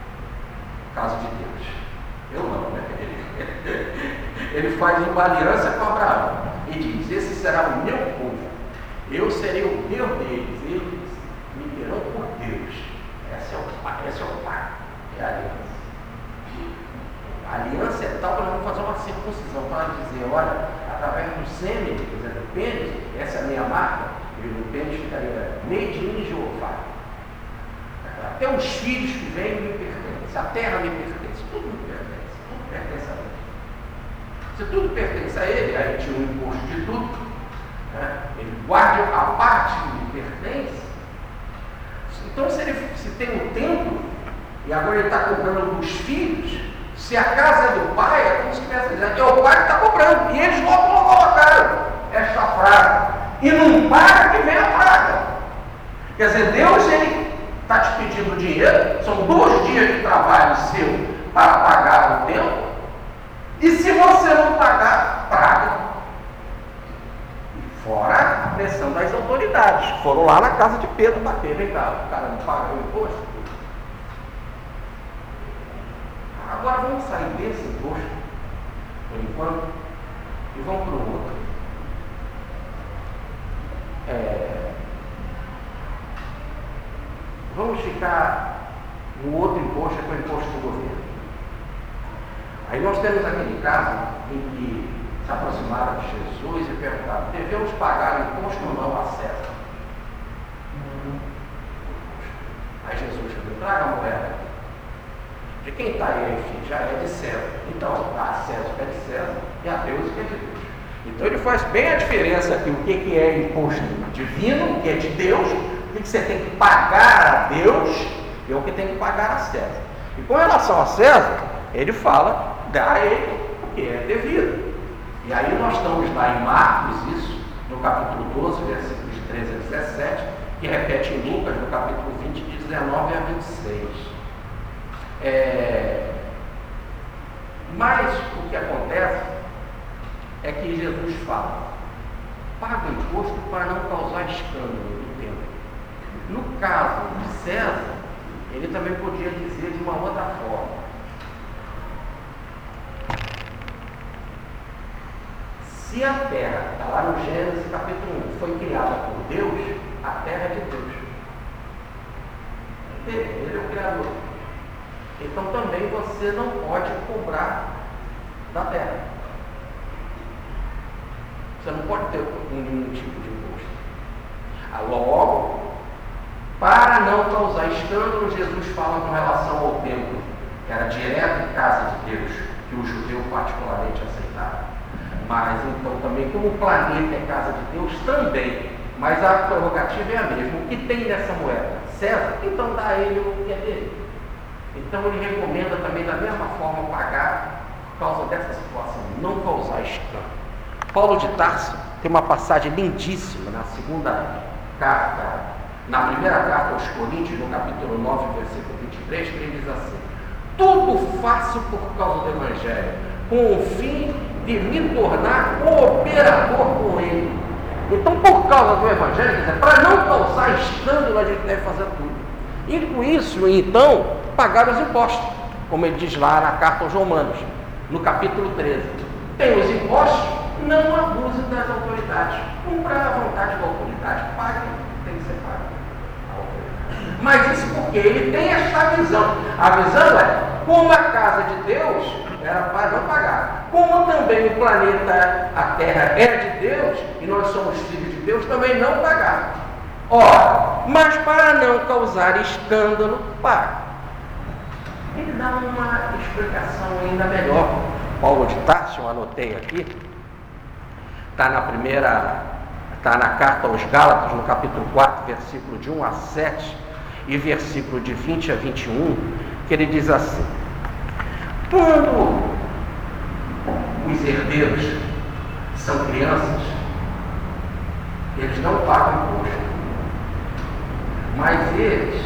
casa de Deus. Eu não, né? Ele, ele faz uma aliança com Abraão e diz: esse será o meu povo, eu serei o Deus deles, eles me terão por Deus. Esse é o pai, esse é o pai, é a aliança. A aliança é tal para não fazer uma circuncisão, para dizer: olha, através do sêmen, quer dizer, do pênis, essa é a minha marca, e no pênis ficaria made in Jeová. Até os filhos que vêm me pertencem, a terra me pertence, tudo me pertence, tudo pertence a Deus. Se tudo pertence a ele, aí tinha o imposto de tudo, né? Ele guarda a parte que lhe pertence. Então, se, ele, se tem um templo, e agora ele está cobrando dos filhos, se a casa é do pai, é como se estivesse dizendo: é o pai que está cobrando, e eles logo não colocaram esta praga. E não para que vem a praga. Quer dizer, Deus, ele está te pedindo dinheiro, são dois dias de trabalho seu para pagar o tempo, e se você não pagar, praga. Fora a pressão das autoridades. Foram lá na casa de Pedro bater: vem cá, o cara não paga o imposto. Agora vamos sair desse imposto, por enquanto, e vamos para o outro. É... Vamos ficar no outro imposto, que é o imposto do governo. Aí nós temos aquele caso em que se aproximaram de Jesus e perguntaram: devemos pagar imposto ou não a César? Uhum. Aí Jesus falou: traga a moeda. De quem está aí, enfim, já é de César. Então, a César que é de César e a Deus que é de Deus. Então ele faz bem a diferença aqui, o que, que é imposto divino, que é de Deus, o que, que você tem que pagar a Deus e o que tem que pagar a César. E com relação a César, ele fala: dá a ele o que é devido. E aí nós estamos lá em Marcos, isso, no capítulo doze, versículos treze a dezessete, que repete em Lucas, no capítulo vinte, de dezenove a vinte e seis. É... Mas o que acontece é que Jesus fala: paga o imposto para não causar escândalo no tempo. No caso de César, ele também podia dizer de uma outra forma: se a terra, está lá no Gênesis capítulo um, foi criada por Deus, a terra é de Deus. Ele é o Criador. Então também você não pode cobrar da terra. Você não pode ter nenhum tipo de imposto. Logo, para não causar escândalo, Jesus fala com relação ao templo, que era direto em casa de Deus, que o judeu particularmente aceitava. Mas então também, como o planeta é casa de Deus, também, mas a prerrogativa é a mesma. O que tem nessa moeda? César, então dá a ele o que é dele. Então ele recomenda também da mesma forma pagar por causa dessa situação, não causar escândalo. Paulo de Tarso tem uma passagem lindíssima na segunda carta, na primeira carta aos Coríntios, no capítulo nove, versículo vinte e três, que ele diz assim: tudo faço por causa do Evangelho, com o fim de me tornar cooperador com ele. Então, por causa do Evangelho, quer dizer, para não causar escândalo, a gente deve fazer tudo. E com isso, então, pagar os impostos, como ele diz lá na carta aos Romanos, no capítulo treze. Tem os impostos, não abuse das autoridades. Cumpra a vontade da autoridade, pague, tem que ser pago. Mas isso porque ele tem esta visão. A visão é: como a casa de Deus era para não pagar, como também o planeta, a Terra é de Deus e nós somos filhos de Deus, também não pagar. Ora, mas para não causar escândalo, paga. Ele dá uma explicação ainda melhor. Paulo de Tarso, eu anotei aqui, está na primeira, está na carta aos Gálatas, no capítulo quatro, versículo de um a sete, e versículo de vinte a vinte e um, que ele diz assim: quando os herdeiros são crianças, eles não pagam imposto, mas eles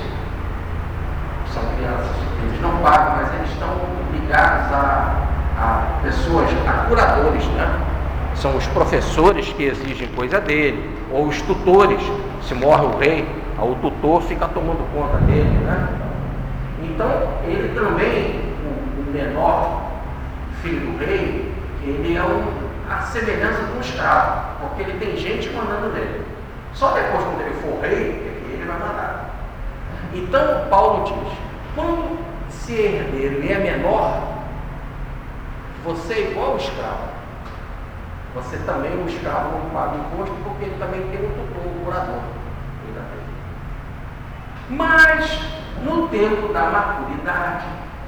são crianças, eles não pagam, mas eles estão ligados a, a pessoas, a curadores, né? São os professores que exigem coisa dele, ou os tutores. Se morre o rei, o tutor fica tomando conta dele, né? Então, ele também, menor, filho do rei, ele é um, a semelhança de um escravo, porque ele tem gente mandando nele. Só depois, quando ele for rei, é que ele vai mandar. Então, Paulo diz, quando se é herdeiro e é menor, você é igual ao escravo. Você também, o escravo, não paga imposto, porque ele também tem um tutor, um curador. Mas, no tempo da maturidade,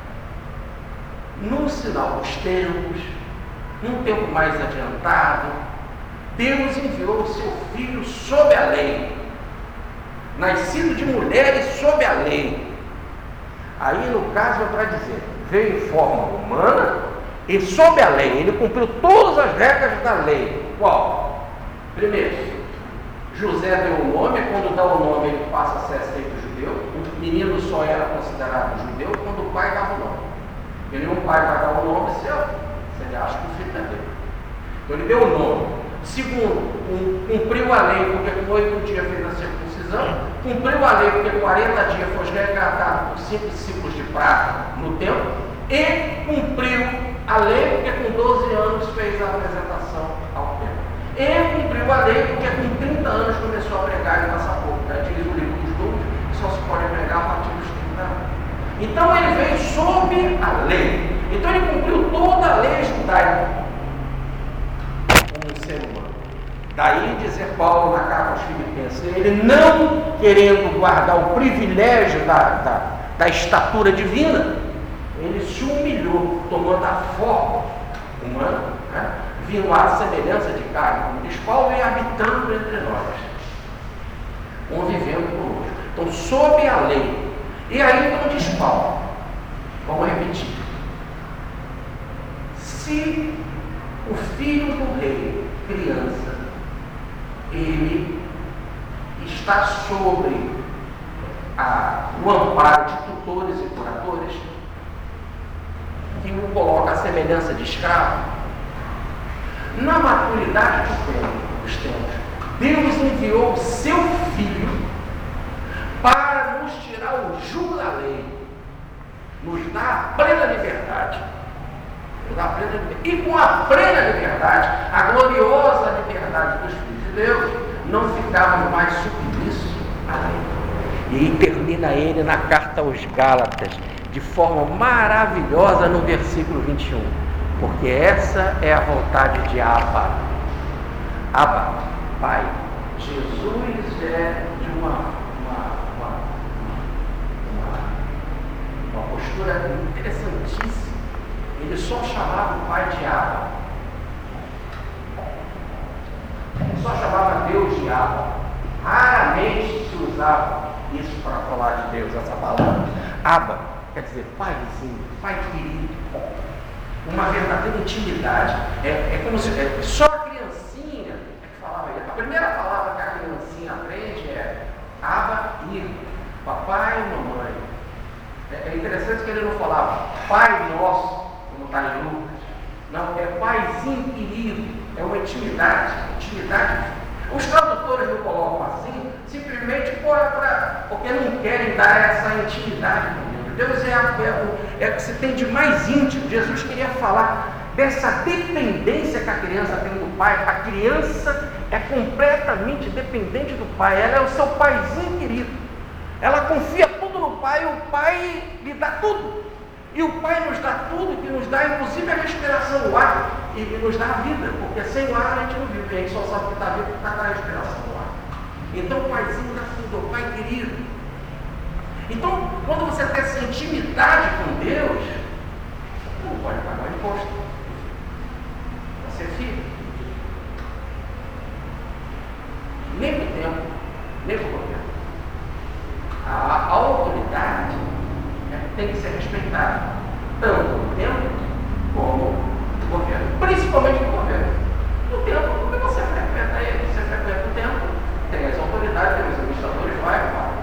no sinal dos tempos, num tempo mais adiantado, Deus enviou o seu Filho sob a lei, nascido de mulheres sob a lei. Aí, no caso, é para dizer, veio em forma humana e sob a lei. Ele cumpriu todas as regras da lei. Qual? Primeiro, José deu o nome. Quando dá o nome, ele passa a ser aceito judeu. O menino só era considerado judeu quando o pai dava o nome. E nenhum pai vai dar o nome seu, se ele acha que o filho é dele. Então ele deu o nome. Segundo, cumpriu a lei, porque foi no dia fez a circuncisão. Cumpriu a lei, porque quarenta dias foi resgatado por cinco ciclos de prata no templo. E cumpriu a lei, porque com doze anos fez a apresentação ao templo. E cumpriu a lei, porque com trinta anos começou a pregar em Massapô. Diz o livro dos Números, que só se pode pregar a partir dos trinta anos. Então ele veio sob a lei. Então ele cumpriu toda a lei judaica como um ser humano. Daí dizer Paulo na carta aos Filipenses, ele não querendo guardar o privilégio da, da, da estatura divina, ele se humilhou, tomando a forma humana, né? Vindo à semelhança de carne, como diz Paulo, e habitando entre nós, convivendo conosco. Então, sob a lei. E aí então diz Paulo, vamos repetir, se o filho do rei, criança, ele está sobre a, o amparo de tutores e curadores, que o coloca à semelhança de escravo, na maturidade do tempo, dos tempos, Deus enviou o seu filho para nos tirar o jugo da lei, nos dar a plena liberdade, nos dar a plena liberdade. E com a plena liberdade, a gloriosa liberdade dos filhos de Deus, não ficava mais submisso à lei. E termina ele na carta aos Gálatas, de forma maravilhosa no versículo vinte e um, porque essa é a vontade de Abba. Abba, Pai. Jesus é de uma, uma, uma, uma, uma postura interessantíssima. Ele só chamava o Pai de Abba. Ele só chamava Deus de Abba. Raramente se usava isso para falar de Deus, essa palavra. Abba quer dizer paizinho, pai querido. Uma verdadeira intimidade. É, é como se é, só a criancinha é que falava isso. A primeira palavra que a criancinha aprende é Abba e papai e mamãe. É, é interessante que ele não falava Pai Nosso, como está em Lucas. Não, é paizinho querido. É uma intimidade. Intimidade. Os tradutores não colocam assim, simplesmente por, pra, porque não querem dar essa intimidade com Deus. Deus é, a, é, é o que se tem de mais íntimo. Jesus queria falar dessa dependência que a criança tem do pai. A criança é completamente dependente do pai. Ela é o seu paizinho querido. Ela confia tudo no pai, o pai lhe dá tudo. E o pai nos dá tudo, que nos dá inclusive a respiração, o ar, e nos dá a vida, porque sem o ar a gente não vive, a gente só sabe que está vivo porque está com a respiração do ar. Então o paizinho dá tudo, o pai querido. Então, quando você tem essa intimidade com Deus, você não pode pagar o imposto. Você é filho. Nem por tempo, nem por governo. A, a autoridade é, tem que ser respeitada, tanto no tempo como no governo. Principalmente no governo. No tempo, porque você frequenta ele, você frequenta o tempo, tem as autoridades, tem os administradores, vai e vai.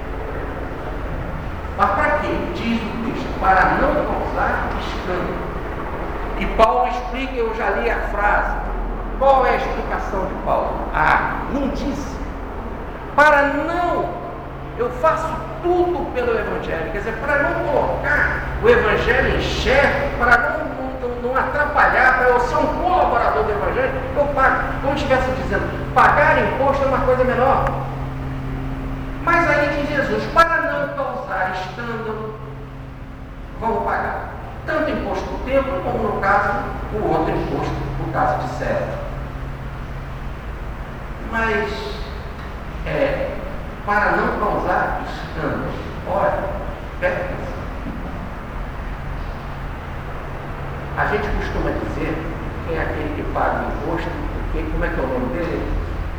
Mas para quê? Diz o texto, para não causar escândalo. E Paulo explica, eu já li a frase. Qual é a explicação de Paulo? Ah, não disse. Para não eu faço tudo pelo Evangelho. Quer dizer, para não colocar o Evangelho em xeque, para não, não, não atrapalhar, para eu ser um colaborador do Evangelho, eu pago. Como estivesse dizendo, pagar imposto é uma coisa menor. Mas aí diz Jesus, para não causar escândalo, vamos pagar tanto imposto do templo, como no caso, o outro imposto, no caso de César. Mas, é, para não causar escândalo, olha, presta atenção. A gente costuma dizer quem é aquele que paga o imposto, quem, como é que é o nome dele?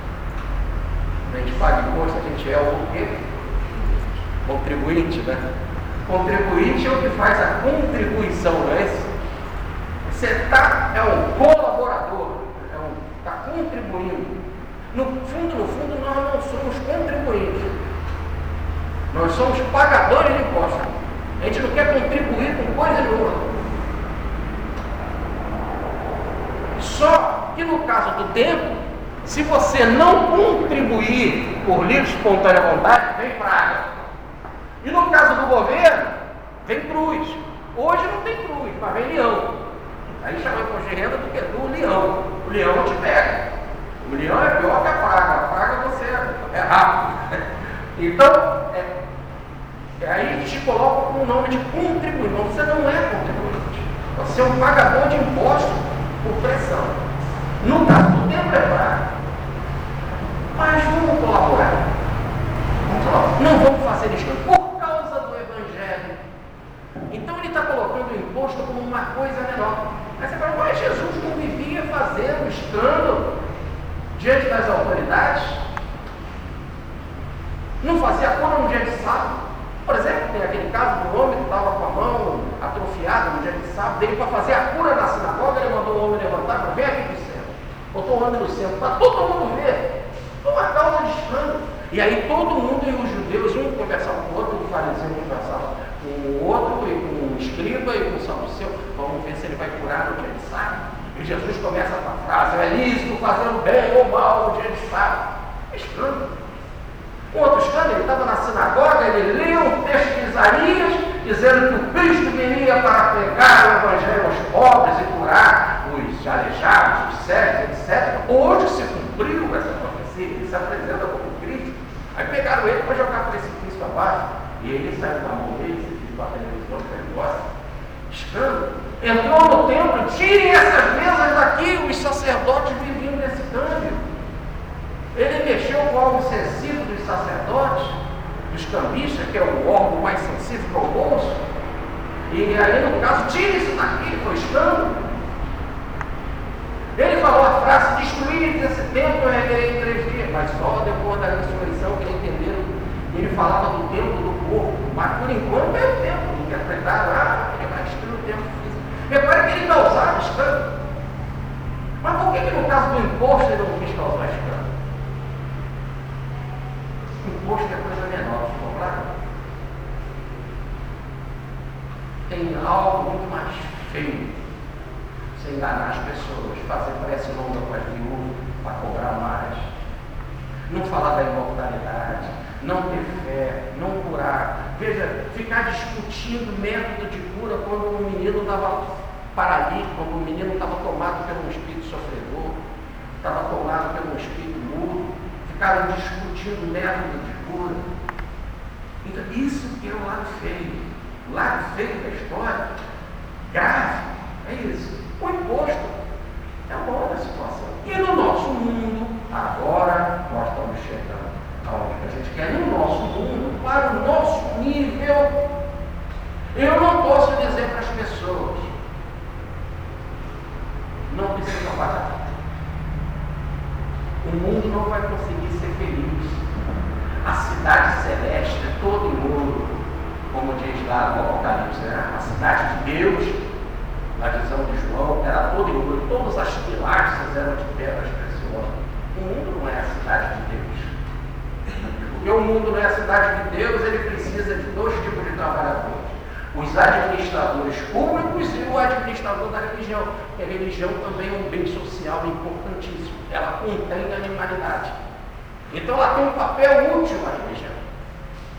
A gente paga imposto, a gente é o quê? Contribuinte, né? Contribuinte é o que faz a contribuição, não é isso? Você tá, é um colaborador, é um, está contribuindo. No fundo, no fundo, nós não somos contribuintes. Nós somos pagadores de impostos. A gente não quer contribuir com coisa nenhuma. Só que no caso do templo, se você não contribuir por livre e espontânea vontade, vem praga. E no caso do governo, vem cruz. Hoje não tem cruz, mas vem leão. Aí chama imposto de renda do que? Do leão. O leão te pega. O leão é pior que a praga. A praga você é rápido. Então, é, é aí te coloca com o nome de contribuinte. Você não é contribuinte. Você é um pagador de impostos por pressão. No caso do tempo é praga. Mas vamos colaborar. Vamos colaborar. Não vamos fazer isso. Então ele está colocando o imposto como uma coisa menor. Aí você fala, mas Jesus não vivia fazendo escândalo diante das autoridades? Não fazia cura no dia de sábado? Por exemplo, tem aquele caso do homem que estava com a mão atrofiada no dia de sábado, dele para fazer a cura na sinagoga, ele mandou o homem levantar e falou, vem aqui do centro. Botou o homem no centro, para todo mundo ver. Foi uma causa de escândalo. E aí todo mundo e os judeus, um conversava com o outro, o fariseu conversava com o outro, e com o escriba e com o saduceu. Vamos ver se ele vai curar no dia de sábado. E Jesus começa com a frase, é lícito fazer o bem ou mal no dia de sábado. Escândalo. Um outro escândalo, ele estava na sinagoga, ele leu um texto de Isaías, dizendo que o Cristo viria para pregar o Evangelho aos pobres e curar os aleijados, os cegos, etcétera. Hoje se cumpriu essa profecia, ele se apresenta como Cristo. Aí pegaram ele para jogar o precipício abaixo, e ele saiu da mão dele, se fiz para a televisão, que ele gosta. Escândalo. Entrou no templo, tirem essas mesas daqui, os sacerdotes viviam nesse câmbio. Ele mexeu com algo sensível dos sacerdotes, dos cambistas, que é o órgão mais sensível para o bolso. E aí, no caso, tire isso daqui, foi escândalo. Ele falou a frase, destruir esse templo eu reguei em três dias, mas só depois da ressurreição que ele entendeu. Ele falava do templo do corpo, mas por enquanto é o templo, interpretado, ah, ele vai destruir o templo físico. Repare que ele causava escândalo. Mas por que, que no caso do imposto ele não quis causar escândalo? O imposto é coisa menor, ficou claro? Tem algo muito mais feio. Você enganar as pessoas, fazer prece longa com as viúvas para cobrar mais. Não falar da imortalidade, não ter fé, não curar. Veja, ficar discutindo método de cura quando o menino estava paralítico, quando o menino estava tomado por um espírito sofredor, estava tomado por um espírito mudo. Ficaram discutindo método de cura. Então, isso que é o lado feio. O lado feio da história, grave, é isso. O imposto é uma outra situação. E no nosso mundo, agora nós estamos chegando aonde a gente quer, no nosso mundo, para o nosso nível. Eu não posso dizer para as pessoas, não precisa pagar. O mundo não vai conseguir ser feliz. A cidade celeste é toda em ouro, como diz lá no Apocalipse, né? A cidade de Deus, na visão de João, era toda em ouro, todas as pilastras eram de pedras preciosas. O mundo não é a cidade de Deus. Porque o mundo não é a cidade de Deus, ele precisa de dois tipos de trabalhadores. Os administradores públicos e o administrador da religião. Porque a religião também é um bem social importantíssimo. Ela contém a animalidade. Então ela tem um papel útil na religião.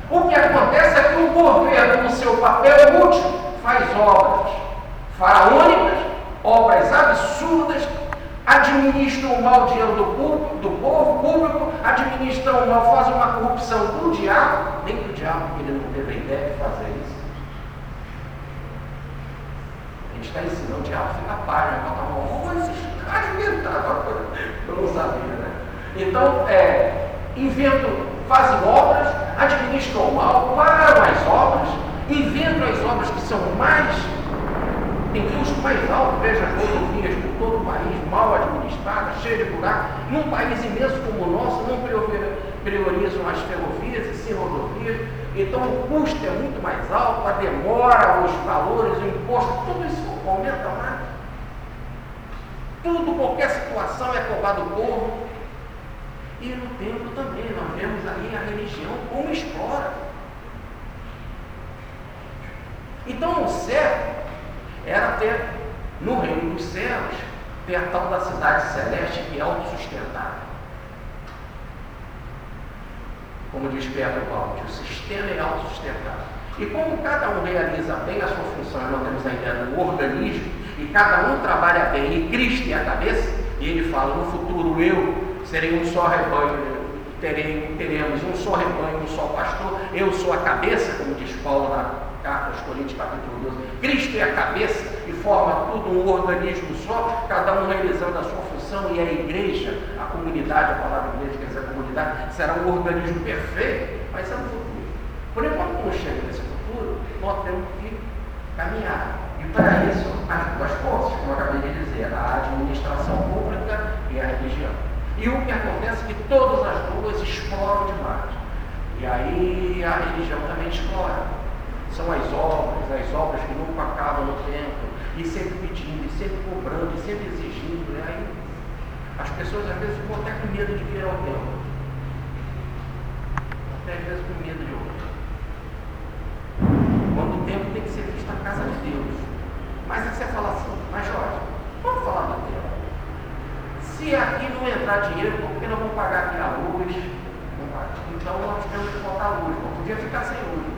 O que acontece é que o governo, no seu papel útil, faz obras faraônicas, obras absurdas, administram mal o dinheiro do, público, do povo público, administram mal, fazem uma corrupção do diabo, nem do diabo, porque ele não deve, deve fazer isso. A gente está ensinando o diabo, fica paz, né? Bota a mão, mas esses caras inventaram, eu não sabia, né? Então, é, inventam, fazem obras, administram mal, param as obras, inventam as obras que são mais, tem custo mais alto, veja as rodovias por todo o país, mal administradas, cheias de buracos. Num país imenso como o nosso, não priorizam as ferrovias e sim rodovias. Então o custo é muito mais alto, a demora, os valores, o imposto, tudo isso aumenta mais. Tudo, qualquer situação é cobrar do povo. E no templo também, nós vemos ali a religião como explora. Então o certo era ter, no reino dos céus, ter a tal da cidade celeste que é autossustentável. Como diz Pedro Paulo, que o sistema é autossustentável. E como cada um realiza bem a sua função, nós temos a ideia do organismo, e cada um trabalha bem, e Cristo é a cabeça, e ele fala, no futuro eu serei um só rebanho, terei, teremos um só rebanho, um só pastor, eu sou a cabeça, como diz Paulo na Carta aos Coríntios, capítulo doze. Cristo é a cabeça e forma tudo um organismo só, cada um realizando a sua função, e a igreja, a comunidade, a palavra igreja quer dizer a comunidade, será um organismo perfeito, mas é no futuro. Por enquanto não chega nesse futuro, nós temos que caminhar. E para isso, as duas forças, como eu acabei de dizer, a administração pública e a religião. E o que acontece é que todas as duas exploram demais. E aí a religião também explora. São as obras, as obras que nunca acabam no tempo, e sempre pedindo, e sempre cobrando, e sempre exigindo. E aí as pessoas às vezes ficam até com medo de vir ao templo. Até às vezes com medo de outro. Quando o templo tem que ser visto a casa de Deus. Mas aí você fala assim, mas Jorge, vamos falar do templo. Se aqui não entrar dinheiro, por que não vamos pagar aqui a luz? Então nós temos que botar a luz, não podia ficar sem luz.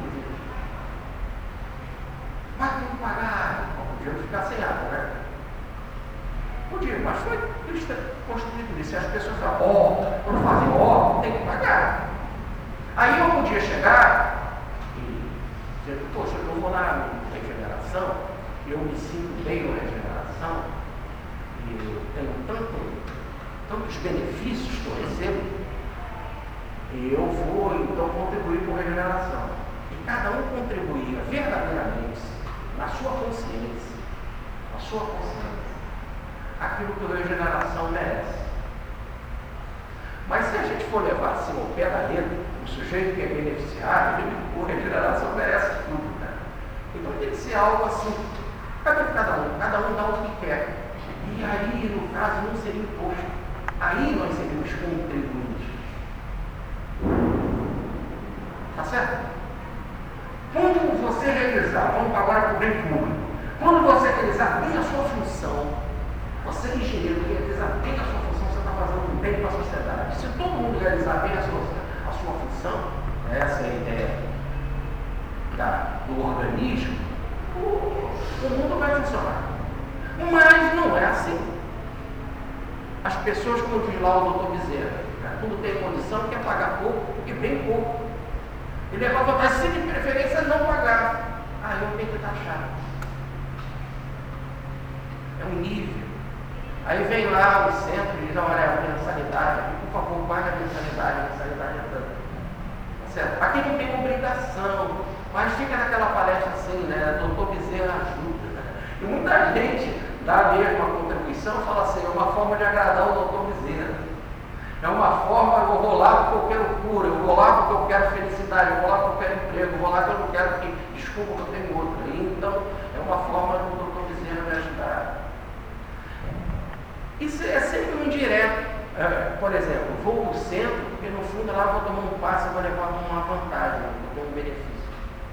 Mas tem que pagar, não podia ficar sem água, né? Podia, mas foi Cristo construído isso. E as pessoas falam, ó, oh, quando fazem ó, oh, tem que pagar. Aí eu podia chegar e dizer, poxa, eu vou na regeneração, eu me sinto bem na regeneração, e eu tenho tanto, tantos benefícios que eu recebo, e eu vou então contribuir com a regeneração. E cada um contribuía verdadeiramente na sua consciência, na sua consciência, aquilo que a regeneração merece. Mas se a gente for levar assim ao pé da letra, o sujeito que é beneficiário, a regeneração merece tudo, né? Então tem que ser algo assim, cadê cada um? Cada um dá o que quer. E aí, no caso, não seria imposto. Aí nós seríamos contribuintes. Tá certo? Quando você realizar, vamos agora para o bem público, quando você realizar bem a sua função, você é engenheiro, realizar bem a sua função, você está fazendo bem para a sociedade. Se todo mundo realizar bem a sua, a sua função, essa é a ideia da, do organismo, o, o mundo vai funcionar. Mas não é assim. As pessoas, como diz lá o doutor Bezerra, né, tudo tem condição, quer pagar pouco e bem pouco. E levar vantagem, se de preferência não pagar. Ah, eu tenho que taxar. É um nível. Aí vem lá o centro e diz, olha, a mensalidade, por favor, pague a mensalidade, a mensalidade é tanto. Tá certo? Aqui não tem obrigação, mas fica naquela palestra assim, né? Doutor Bezerra ajuda. Né? E muita gente dá mesmo a contribuição e fala assim, é uma forma de agradar o doutor Bezerra. É uma forma, eu vou lá porque eu quero cura, eu vou lá porque eu quero felicidade, eu vou lá porque eu quero emprego, eu vou lá porque eu não quero que, desculpa que eu tenho outra. Então, é uma forma do doutor Bezerra me ajudar. Isso é sempre um indireto. É, por exemplo, vou para o centro, porque no fundo lá eu vou tomar um passo e vou levar uma vantagem, vou ter um benefício.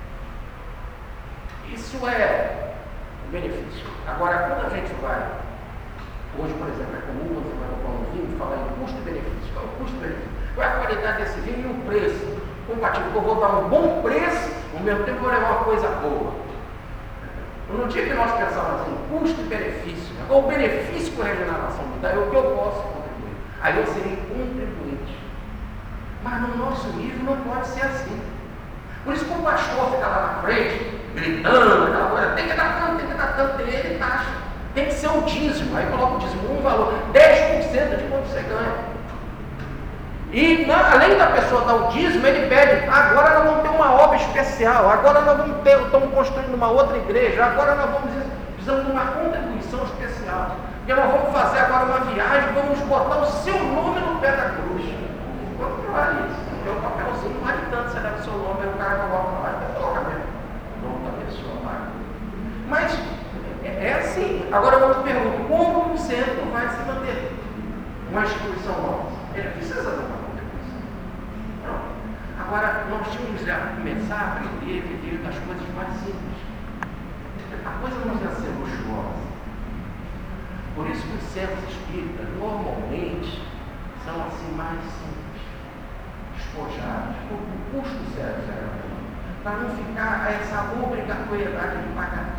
Isso é um benefício. Agora, quando a gente vai, hoje, por exemplo, é comum você vai comprar um vinho e falar em custo e benefício. Qual é o custo e benefício? Qual é a qualidade desse vinho e o preço? compatível, que eu vou dar um bom preço, ao mesmo tempo vou levar uma coisa boa. No dia que nós pensamos assim, custo e benefício, né? Qual o benefício que a regeneração me dá, é o que eu posso contribuir. Aí eu serei contribuinte. Mas no nosso nível não pode ser assim. Por isso que o pastor fica lá na frente, gritando, aquela coisa, tem que dar tanto, tem que dar tanto, tem ele taxa. Tem que ser o dízimo. Aí coloca o dízimo, um valor, dez por cento de quanto você ganha. E na, além da pessoa dar o dízimo, ele pede, agora nós vamos ter uma obra especial, agora nós vamos ter, estamos construindo uma outra igreja, agora nós vamos, precisamos de uma contribuição especial. Porque nós vamos fazer agora uma viagem, vamos botar o seu nome no pé da cruz. Quanto vale isso? Porque o papelzinho não vale tanto, você leva o seu nome, aí o cara coloca lá, e coloca mesmo. O nome da pessoa lá. Mas é, é assim. Agora eu te pergunto, como o centro vai se manter? Uma instituição nova. Ele precisa de uma contribuição. Não. Agora, nós tínhamos já começar a aprender a viver das coisas mais simples. A coisa não deve ser luxuosa. Por isso que os centros espíritas normalmente são assim mais simples, despojados, por um custo zero, zero, para não ficar essa obrigatoriedade de pagar.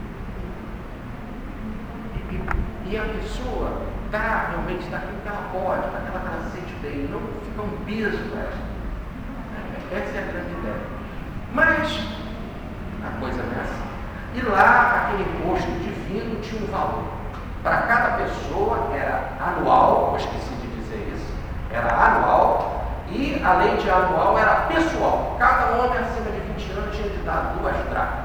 E, e, e a pessoa dá realmente daquilo que ela pode, daquela que ela sente bem, não fica um peso para ela. Essa é a grande ideia. Mas a coisa não é assim. E lá aquele imposto divino tinha um valor. Para cada pessoa era anual, eu esqueci de dizer isso, era anual, e além de anual era pessoal. Cada homem acima de vinte anos tinha de dar duas dracmas.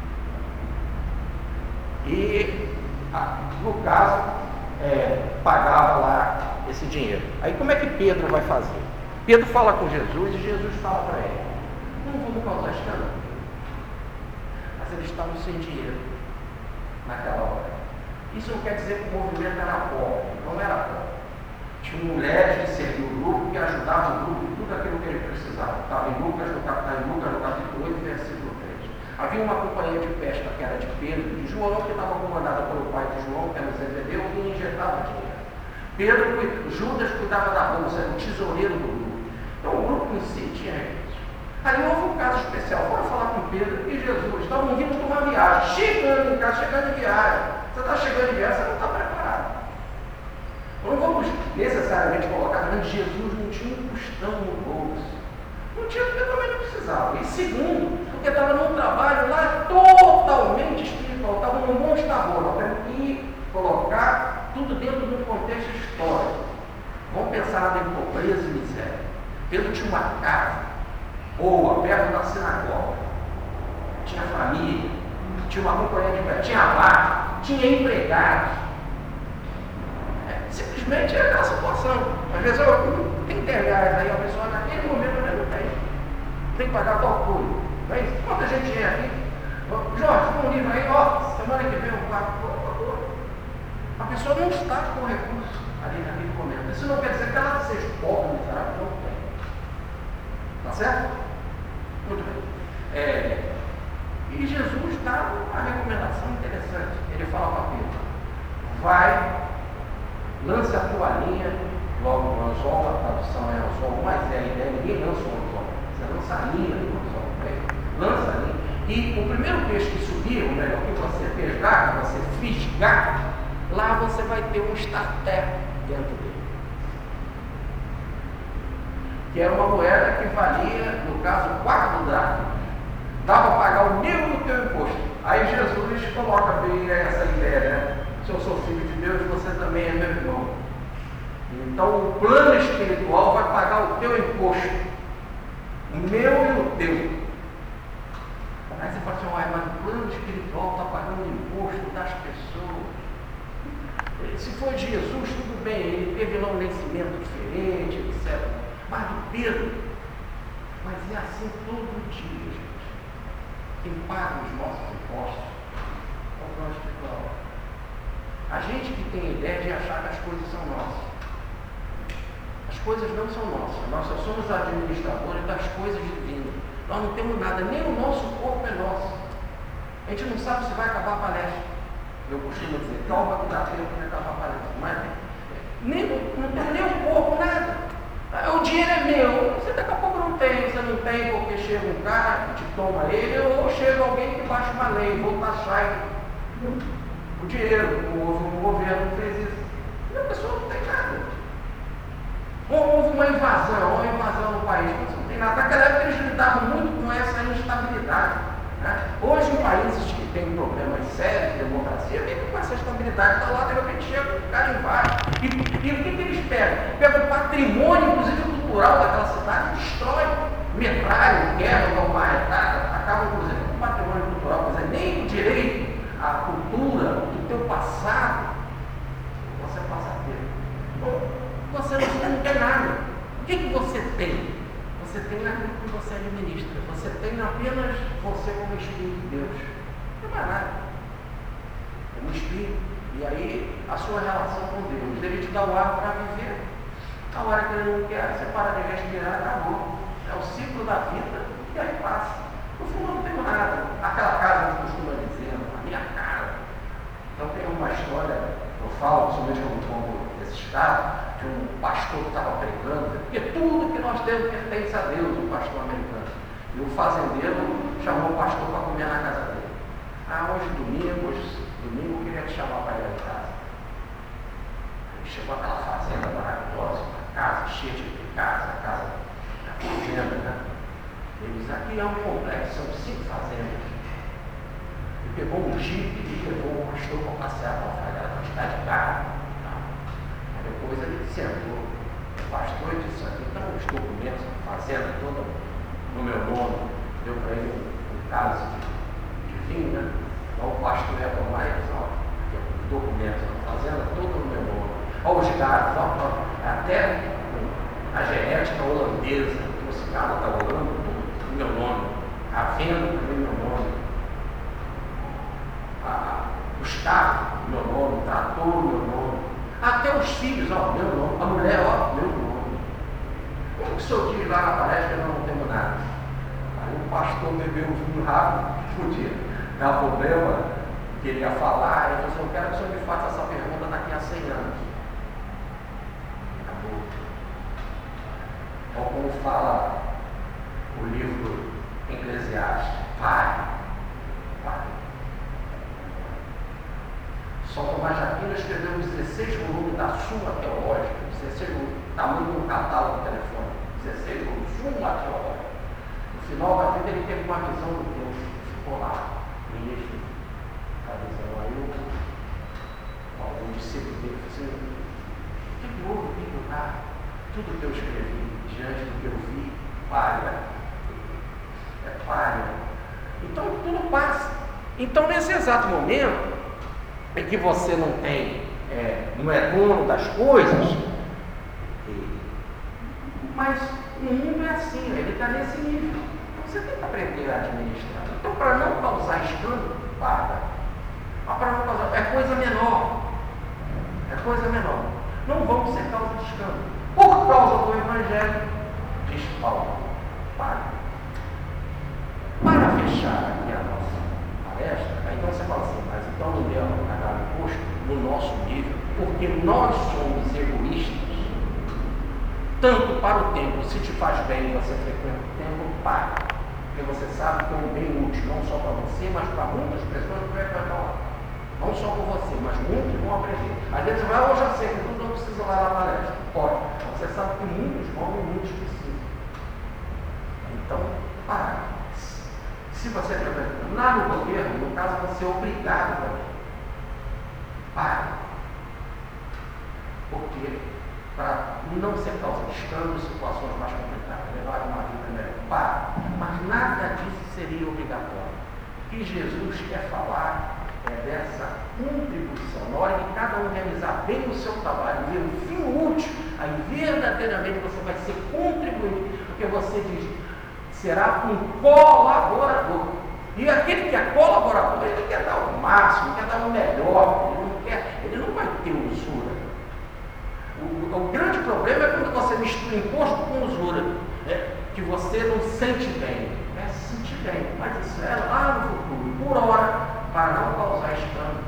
E no caso, é, pagava lá esse dinheiro. Aí como é que Pedro vai fazer? Pedro fala com Jesus e Jesus fala para ele, não vamos causar escândalo. Mas eles estavam sem dinheiro naquela hora. Isso não quer dizer que o movimento era pobre, não era pobre. Tinha mulheres que serviam o grupo, que ajudavam o grupo em tudo aquilo que ele precisava. Estava em Lucas, no capítulo, em Lucas, no capítulo oito, versículo três. Havia uma companhia de pesca que era de Pedro e de João, que estava comandada pelo pai de João, que era o Zebedeu, e injetava dinheiro. Pedro, Judas cuidava da bolsa, era o tesoureiro do grupo. Então o grupo em si tinha recursos. Aí houve um caso especial, foram falar com Pedro e Jesus, estavam vindo de uma viagem, chegando em casa, chegando em viagem. Você está chegando em viagem, você não está preparado. Não vamos necessariamente colocar, mas Jesus não tinha um tostão no bolso. Não tinha porque também não precisava. E segundo, porque estava num trabalho lá totalmente espiritual, estava num bom sabor. Nós temos que colocar tudo dentro de um contexto histórico. Vamos pensar em pobreza e miséria. Pedro tinha uma casa boa, perto da sinagoga. Tinha família, tinha uma companhia de pé, tinha vaca, tinha empregados. Simplesmente é aquela situação. Às vezes eu tenho dez reais aí, a pessoa naquele momento eu não tem. Tem que pagar tal coisa. Não é isso? Quanta gente é aqui? Jorge, tem um livro aí, ó, semana que vem eu pago. A pessoa não está com recurso ali naquele momento. Isso não quer dizer que ela seja pobre, miserável, não tem. Tá certo? Muito bem. É, e Jesus dá uma recomendação interessante. Ele fala para Pedro: vai, lance a tua linha logo no anzol, a tradução é anzol, mas é a ideia, ninguém lança o anzol, você lança a linha do anzol, né? Lança a linha. E o primeiro peixe que subir, ou melhor, que você pescar, que você fisgar, lá você vai ter um starter dentro dele. Que era uma moeda que valia, no caso, quatro dracmas. Dá para pagar o meu e o teu imposto. Aí Jesus coloca bem essa ideia, né? Se eu sou filho de Deus, você também é meu irmão. Então o plano espiritual vai pagar o teu imposto, o meu e o teu. Aí você fala assim, uai, mas o plano espiritual está pagando o imposto das pessoas. Se for de Jesus, tudo bem, ele teve lá um nascimento diferente, etcétera. Mas do Pedro, mas é assim todo dia, gente. Quem paga os nossos impostos é o plano espiritual. A gente que tem a ideia de achar que as coisas são nossas. As coisas não são nossas. Nós só somos administradores das coisas divinas. Nós não temos nada, nem o nosso corpo é nosso. A gente não sabe se vai acabar a palestra. Eu costumo dizer, calma que dá tempo de acabar a palestra. Mas nem, não tem nem o corpo, nada. O dinheiro é meu, você daqui a pouco não tem, você não tem porque chega um cara que te toma ele, ou chega alguém que baixa uma lei, vou taxar o dinheiro, o governo fez isso. E a pessoa não tem nada. Ou houve uma invasão, uma invasão no país, mas não tem nada. Naquela época eles lidavam muito com essa instabilidade. Né? Hoje, em países que têm problemas sérios de democracia, vem com essa estabilidade, está lá, de repente chega, o cara invade. E, e o que, que eles pegam? Pegam o patrimônio, inclusive cultural daquela cidade, destrói, metralham, quebram, dão marretada, acabam, inclusive, com o patrimônio cultural, quer dizer, nem o direito, a cultura, do teu passado, você passa a ter. Bom, você não, não tem nada. O que, que você tem? Você tem aquilo que você administra. Você tem apenas você como Espírito de Deus. Não é mais nada. É um Espírito. E aí, a sua relação com Deus. Ele te dá o ar para viver. A hora que ele não quer, você para de respirar, acabou. É o ciclo da vida e aí passa. No fundo, não tem nada. Aquela casa que costuma dizer, a minha cara. Então, tem uma história, eu falo, principalmente quando conto esse estado, de um pastor que estava pregando, porque tudo que nós temos pertence a Deus, um pastor americano. E o fazendeiro chamou o pastor para comer na casa dele. Ah, hoje domingo, hoje domingo eu queria te chamar para ir lá em casa. Ele chegou àquela fazenda maravilhosa, uma casa cheia de casa, a casa da fazenda, né? Ele diz, aqui é um complexo, são cinco fazendas. Ele pegou um jipe e levou o pastor para passear para a uma cidade de carro. Depois ele sentou, o pastor disse, aqui estão os documentos, fazenda toda no meu nome, deu para ele um, um caso de, de vinho, né? Então o pastor ia tomar e disse, ó, aqui os documentos, a fazenda toda no meu nome. Ó, os gados, ó, ó, até a genética holandesa, trouxe gado da Holanda, tudo no meu nome, a venda também no meu nome, a, os carros no meu nome, o trator no meu nome. Até os filhos, ó, meu nome. A mulher, ó, meu nome. Como que o senhor diz lá na palestra que eu não tenho nada? Aí o pastor bebeu um vinho rápido, podia dar problema, queria falar, e eu falei, eu quero que o senhor me faça essa pergunta daqui a cem anos. Acabou. Ou como fala o livro Eclesiastes, pai, pai. São Tomás de Aquino escreveu dezesseis volumes da Suma Teológica, dezesseis volumes, tamanho de um catálogo de telefone, dezesseis volumes, Suma Teológica. No final da vida ele teve uma visão do Deus, ficou lá, ministro, a visão. Aí o discípulo dele falou assim, o que houve, o que está? Tudo que eu escrevi, diante do que eu vi, palha, é palha. Então tudo passa. Então nesse exato momento, em que você não tem, é, não é dono das coisas, e, mas o mundo é assim, ele está nesse nível. Então você tem que aprender a administrar. Então, para não causar escândalo, para. Para não causar, é coisa menor. É coisa menor. Não vão ser causa de escândalo. Por causa do Evangelho, diz Paulo, para. Para fechar aqui a nossa palestra, aí então você fala assim, mas então não deu a pagar imposto no nosso nível, porque nós somos egoístas, tanto para o tempo, se te faz bem você frequenta o tempo, paga, porque você sabe que é um bem útil, não só para você, mas para muitas pessoas que frequentam lá, não só por você, mas muitos vão aprender. Às vezes você vai, eu já sei que tudo não precisa lá na palestra, pode, você sabe que muitos vão e muitos precisam, então, paga. Se você está lá no governo, no caso, você é obrigado a ir. Para. Porque, para não ser causa de escândalo, situações mais complicadas, levar uma vida melhor. Para. Mas nada disso seria obrigatório. O que Jesus quer falar é dessa contribuição. Na hora que cada um realizar bem o seu trabalho, ver um fim útil, aí verdadeiramente você vai ser contribuinte, porque você diz, será um colaborador. E aquele que é colaborador, ele quer dar o máximo, quer dar o melhor, ele não, quer, ele não vai ter usura. O, o grande problema é quando você mistura imposto com usura, né? Que você não sente bem. É se sentir bem, mas isso é lá no futuro, por hora, para não causar escândalo.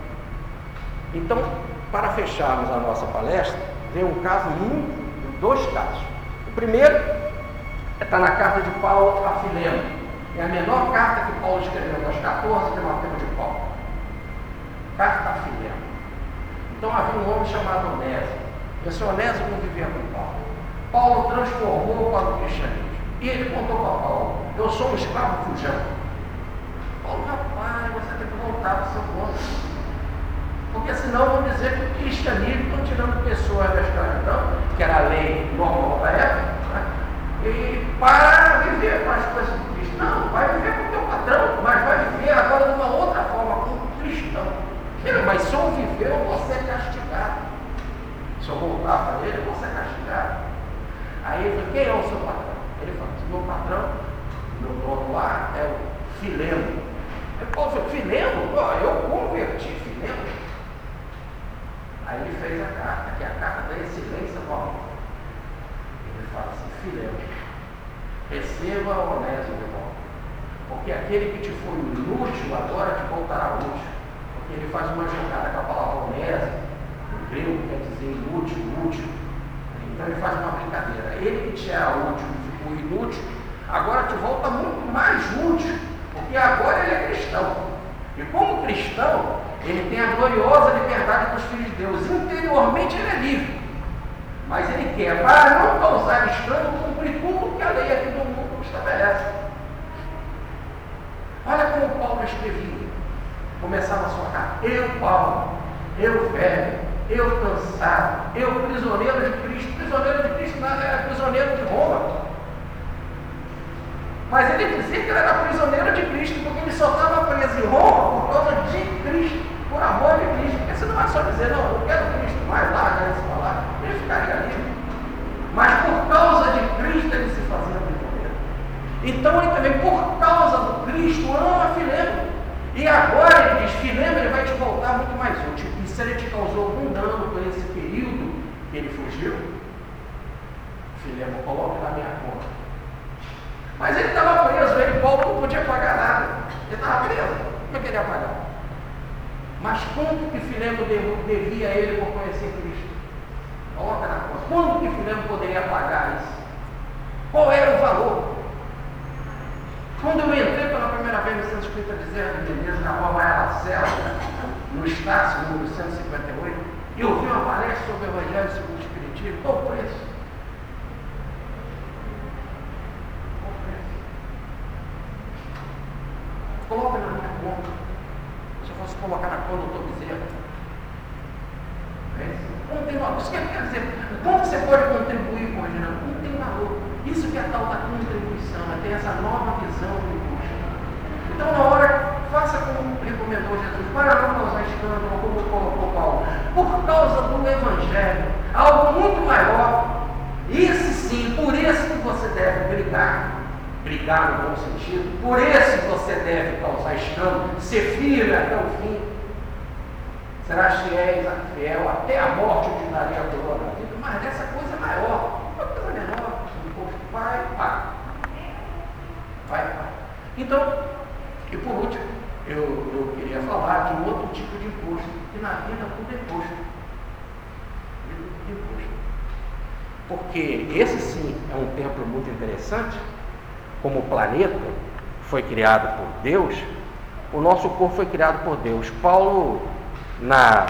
Então, para fecharmos a nossa palestra, vem um caso muito, dois casos. O primeiro está na carta de Paulo a Filemo. É a menor carta que Paulo escreveu, das quatorze que nós temos de Paulo. Carta a Filemo. Então havia um homem chamado Onésimo. Esse Onésimo não vivia com Paulo. Paulo transformou para o cristianismo. E ele contou para Paulo: eu sou um escravo fujão. Paulo, rapaz, você tem que voltar para o seu povo. Porque senão vão dizer que o cristianismo estão tirando pessoas da escravidão, que era a lei normal da época, né? E para viver com as coisas do Cristo. Não, vai viver com o teu patrão, mas vai viver agora de uma outra forma, como cristão. Mas se eu viver, eu vou ser castigado. Se eu voltar para ele, eu vou ser castigado. Aí ele falou: quem é o seu patrão? Ele falou: meu patrão, meu dono lá é o Filemo. Ele falou: Filemo? Eu converti Filemo. Aí ele fez a carta, que é a carta da excelência do amor. Ele fala assim: Filemo, receba o Onésimo de volta, porque aquele que te foi inútil agora te voltará útil. Porque ele faz uma jogada com a palavra Onésimo, no grego quer dizer inútil, útil. Então ele faz uma brincadeira. Ele que te era útil e ficou inútil, agora te volta muito mais útil, porque agora ele é cristão. E como cristão, ele tem a gloriosa liberdade dos filhos de Deus. Interiormente ele é livre, mas ele quer, para não causar estranho, cumprir tudo que a lei aqui do mundo estabelece. Olha como Paulo escrevia. Começava a sua carta: eu, Paulo, eu velho, eu cansado, eu prisioneiro de Cristo. Prisioneiro de Cristo nada, era prisioneiro de Roma. Mas ele dizia que ele era prisioneiro de Cristo, porque ele só estava preso em Roma por causa de Cristo, por amor de Cristo. Porque você não vai só dizer: não, eu quero Cristo, vai lá, quero se falar, ele ficaria livre. Mas por causa de Cristo ele se fazia prisioneiro. Então ele também, por causa do Cristo, ama Filemo. E agora ele diz: Filemo, ele vai te voltar muito mais útil. E se ele te causou algum dano por esse período que ele fugiu, Filemo, coloque na minha conta. Mas ele estava preso, ele, Paulo, não podia pagar nada. Ele estava preso, como é que ele ia pagar? Mas quanto que Filemo devia a ele por conhecer Cristo? Coloca na conta. Quanto que Filemo poderia pagar isso? Qual era o valor? Quando eu entrei pela primeira vez no Centro Espírita de Zé de Menezes, na rua Maia-Lacela, no Estácio, número cento e cinquenta e oito, eu vi uma palestra sobre o Evangelho segundo o Espiritismo. Qual o preço? Qual o preço? Coloca na minha conta. Se eu fosse colocar na conta do doutor Bezerra. Não tem valor. Isso quer dizer, quanto você pode contribuir com o Reginaldo? Não tem valor. Isso que é a tal da contribuição, é ter essa nova visão do custo. Então, na hora, faça como recomendou Jesus, para não causar escândalo, como colocou Paulo, por causa do Evangelho, algo muito maior. Esse sim, por esse que você deve brigar, brigar no bom sentido, por esse que você deve causar escândalo, ser firme até o fim. Serás fiel, fiel até a morte, eu te darei a coroa da vida, mas dessa coisa maior, uma coisa menor. Vai, vai. Vai, vai. Então, e por último, eu, eu queria falar de um outro tipo de imposto, que na vida tudo é imposto. Tudo é imposto. Porque esse sim é um templo muito interessante. Como o planeta foi criado por Deus, o nosso corpo foi criado por Deus. Paulo, na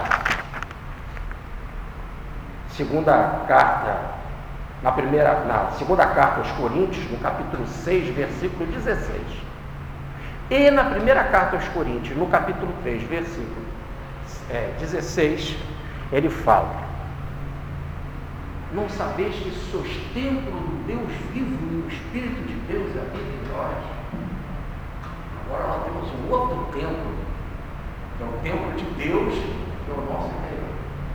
segunda carta, Na, primeira, na segunda carta aos Coríntios, no capítulo seis, versículo dezesseis. E na primeira carta aos Coríntios, no capítulo três, versículo é, dezesseis, ele fala: não sabeis que sois templo do Deus vivo e o Espírito de Deus habita em nós? Agora nós temos um outro templo, que é o templo de Deus, que é o nosso interior.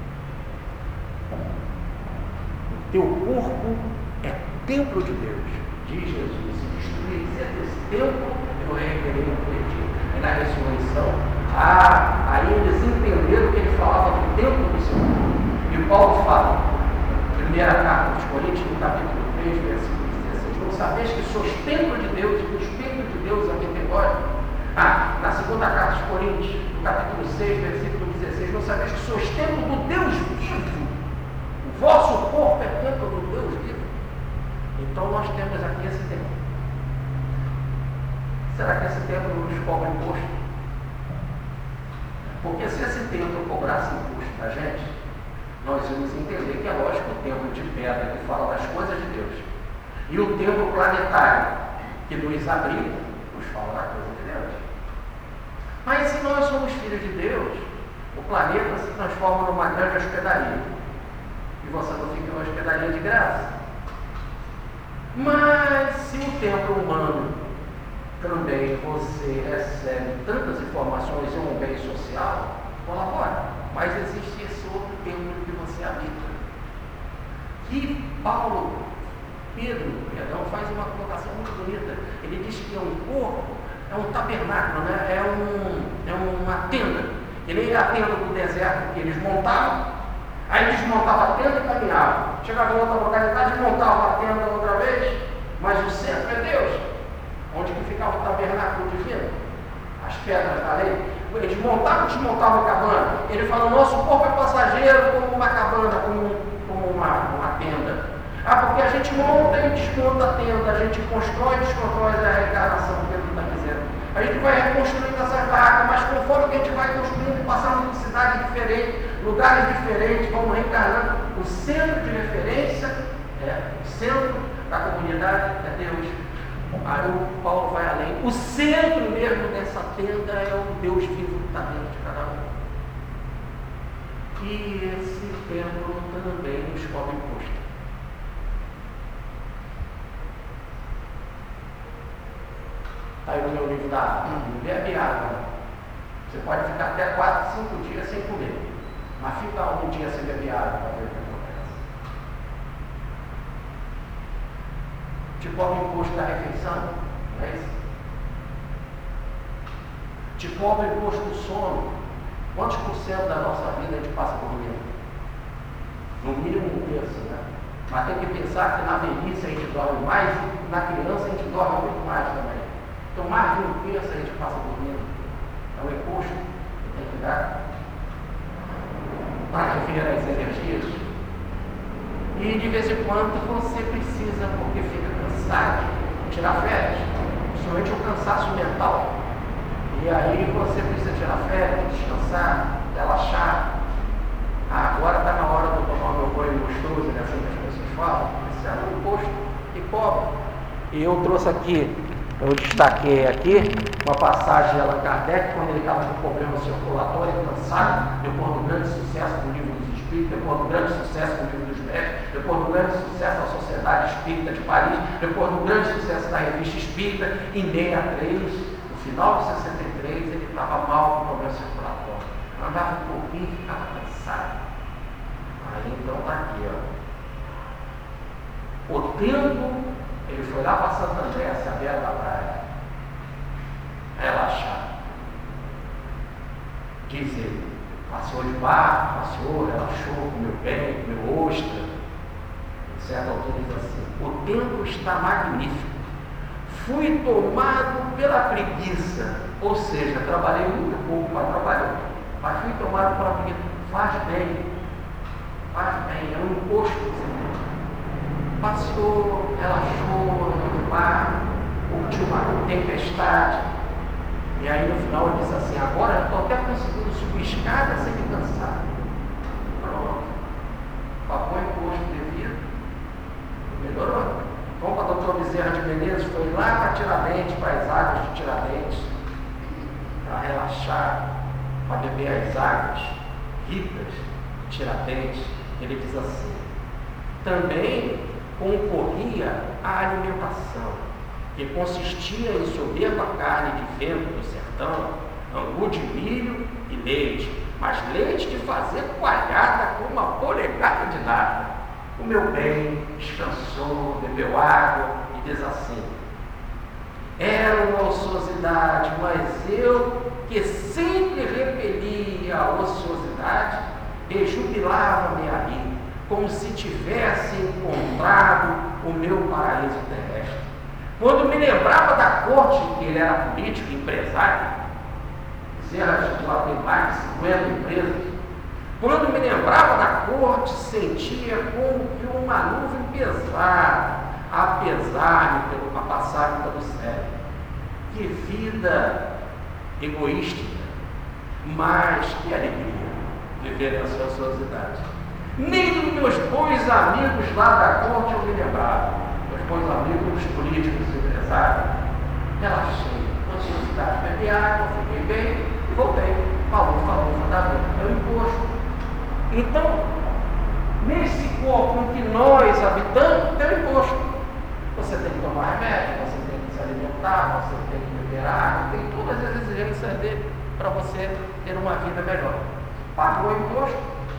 Teu corpo é templo de Deus, diz Jesus. Se destruir esse templo, eu reerguerei no dia. E na ressurreição, ah, aí eles entenderam que ele falava do templo do Senhor. E Paulo fala, primeira carta dos Coríntios, no capítulo três, versículo dezesseis: não sabeis que sois templo de Deus e que o Espírito de Deus habita em vós? Ah, na segunda carta dos Coríntios, no capítulo seis, versículo dezesseis: não sabeis que sois templo do Deus vivo? O vosso corpo é templo do Deus vivo. Será que esse templo nos cobra imposto? Porque se esse templo cobrasse imposto da gente, nós íamos entender que é lógico o templo de pedra que fala das coisas de Deus e o templo planetário que nos abriga nos fala da coisa de Deus. Mas se nós somos filhos de Deus, o planeta se transforma numa grande hospedaria e você não fica em uma hospedaria de graça. Mas se o templo humano também você recebe tantas informações em um bem social, colabora. Mas existe esse outro templo que você habita. Que Paulo, Pedro, perdão, faz uma colocação muito bonita. Ele diz que é um corpo, é um tabernáculo, né? é, um, é uma tenda. Ele era a tenda do deserto que eles montavam, aí desmontavam a tenda e caminhavam. Chegava em outra localidade, desmontavam a tenda outra vez, mas o centro é Deus. Onde que ficava o tabernáculo divino? As pedras da lei. Eles montavam e desmontavam a cabana. Ele fala, o nosso corpo é passageiro como uma cabana, como, como uma, uma tenda. Ah, porque a gente monta e desmonta a tenda, a gente constrói e desconstrói a reencarnação, que ele está dizendo. A gente vai reconstruindo essas barracas, mas conforme que a gente vai construindo, passando por cidades diferentes, lugares diferentes, vamos reencarnando. O centro de referência, é, o centro da comunidade é Deus. Aí o Paulo vai além. O centro mesmo dessa tenda é o Deus vivo que está dentro de cada um. E esse templo também nos cobra imposto. Está aí no meu livro da Bebe água. Você pode ficar até quatro, cinco dias sem comer. Mas fica um dia sem beber água para ver o que acontece. Te cobra o imposto da refeição, não é isso? Te cobra o imposto do sono. Quantos por cento da nossa vida a gente passa dormindo? No mínimo um terço, né? Mas tem que pensar que na velhice a gente dorme mais, e na criança a gente dorme muito mais também. Então mais de um terço a gente passa dormindo. É um imposto que tem que dar para rever as energias. E de vez em quando você precisa, porque fica cansado, tirar férias, principalmente o cansaço mental. E aí você precisa tirar férias, descansar, relaxar. Ah, agora está na hora de eu tomar meu banho gostoso, né? Assim que as pessoas falam. Isso é um imposto que cobra. E eu trouxe aqui, eu destaquei aqui, uma passagem de Allan Kardec, quando ele estava com problema circulatório, cansado, depois do grande sucesso do Livro dos Espíritos, depois do grande sucesso do Livro dos Médicos, depois do grande sucesso da Sociedade Espírita de Paris, depois do grande sucesso da Revista Espírita, em sessenta e três, no final de sessenta e três, ele estava mal com problema circulatório. Andava um pouquinho e ficava cansado. Aí então está aqui, ó. O tempo, ele foi lá para Santo André, a beira da praia, relaxar. Diz ele, passeou de barco, passeou, relaxou, comeu bem, comeu ostra. Em certa altura diz assim, o tempo está magnífico. Fui tomado pela preguiça, ou seja, trabalhei muito pouco para trabalhar, mas fui tomado pela preguiça. Faz bem, faz bem, é um imposto. Passeou, relaxou no mar, curtiu uma tempestade, e aí no final ele disse assim, agora eu estou até conseguindo subir escada sem me cansar. Pronto, pagou o imposto devido, melhorou. Como a doutora Bezerra de Menezes foi lá para Tiradentes, para as águas de Tiradentes, para relaxar, para beber as águas ricas de Tiradentes, ele diz assim, também concorria à alimentação, que consistia em soberba carne de vento do sertão, angu de milho e leite, mas leite de fazer coalhada com uma polegada de nada. Comeu bem, descansou, bebeu água e diz assim, era uma ociosidade, mas eu, que sempre repelia a ociosidade, rejubilava-me ali, como se tivesse encontrado o meu paraíso terrestre. Quando me lembrava da corte, que ele era político, empresário, Bezerra já tem mais de cinquenta empresas, quando me lembrava da corte, sentia como que uma nuvem pesada, apesar-me a passagem pelo céu. Que vida egoística, mas que alegria viver essa ociosidade. Nem dos meus bons amigos lá da corte eu me lembrava, meus bons amigos políticos e empresários. Relaxei, ociosidade, bebi água, fiquei bem e voltei. Falou, falou, fundamento, é o imposto. Então, nesse corpo em que nós habitamos, tem o imposto. Você tem que tomar remédio, você tem que se alimentar, você tem que beber água, tem todas as exigências dele para você ter uma vida melhor. Pagou o imposto,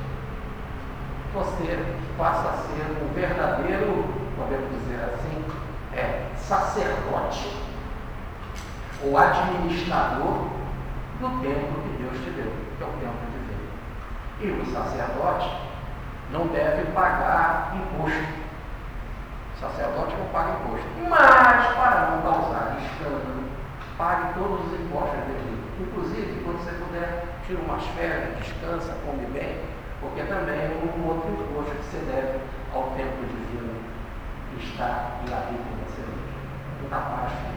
você passa a ser um verdadeiro, podemos dizer assim, é, sacerdote ou administrador do templo que Deus te deu, que é o templo de Deus. E o sacerdote não deve pagar imposto. O sacerdote não paga imposto. Mas, para não causar escândalo, pague todos os impostos devidos. Inclusive, quando você puder, tira umas férias, descansa, come bem, porque também é um outro imposto que você deve ao templo divino que está e habita em você. Muita paz.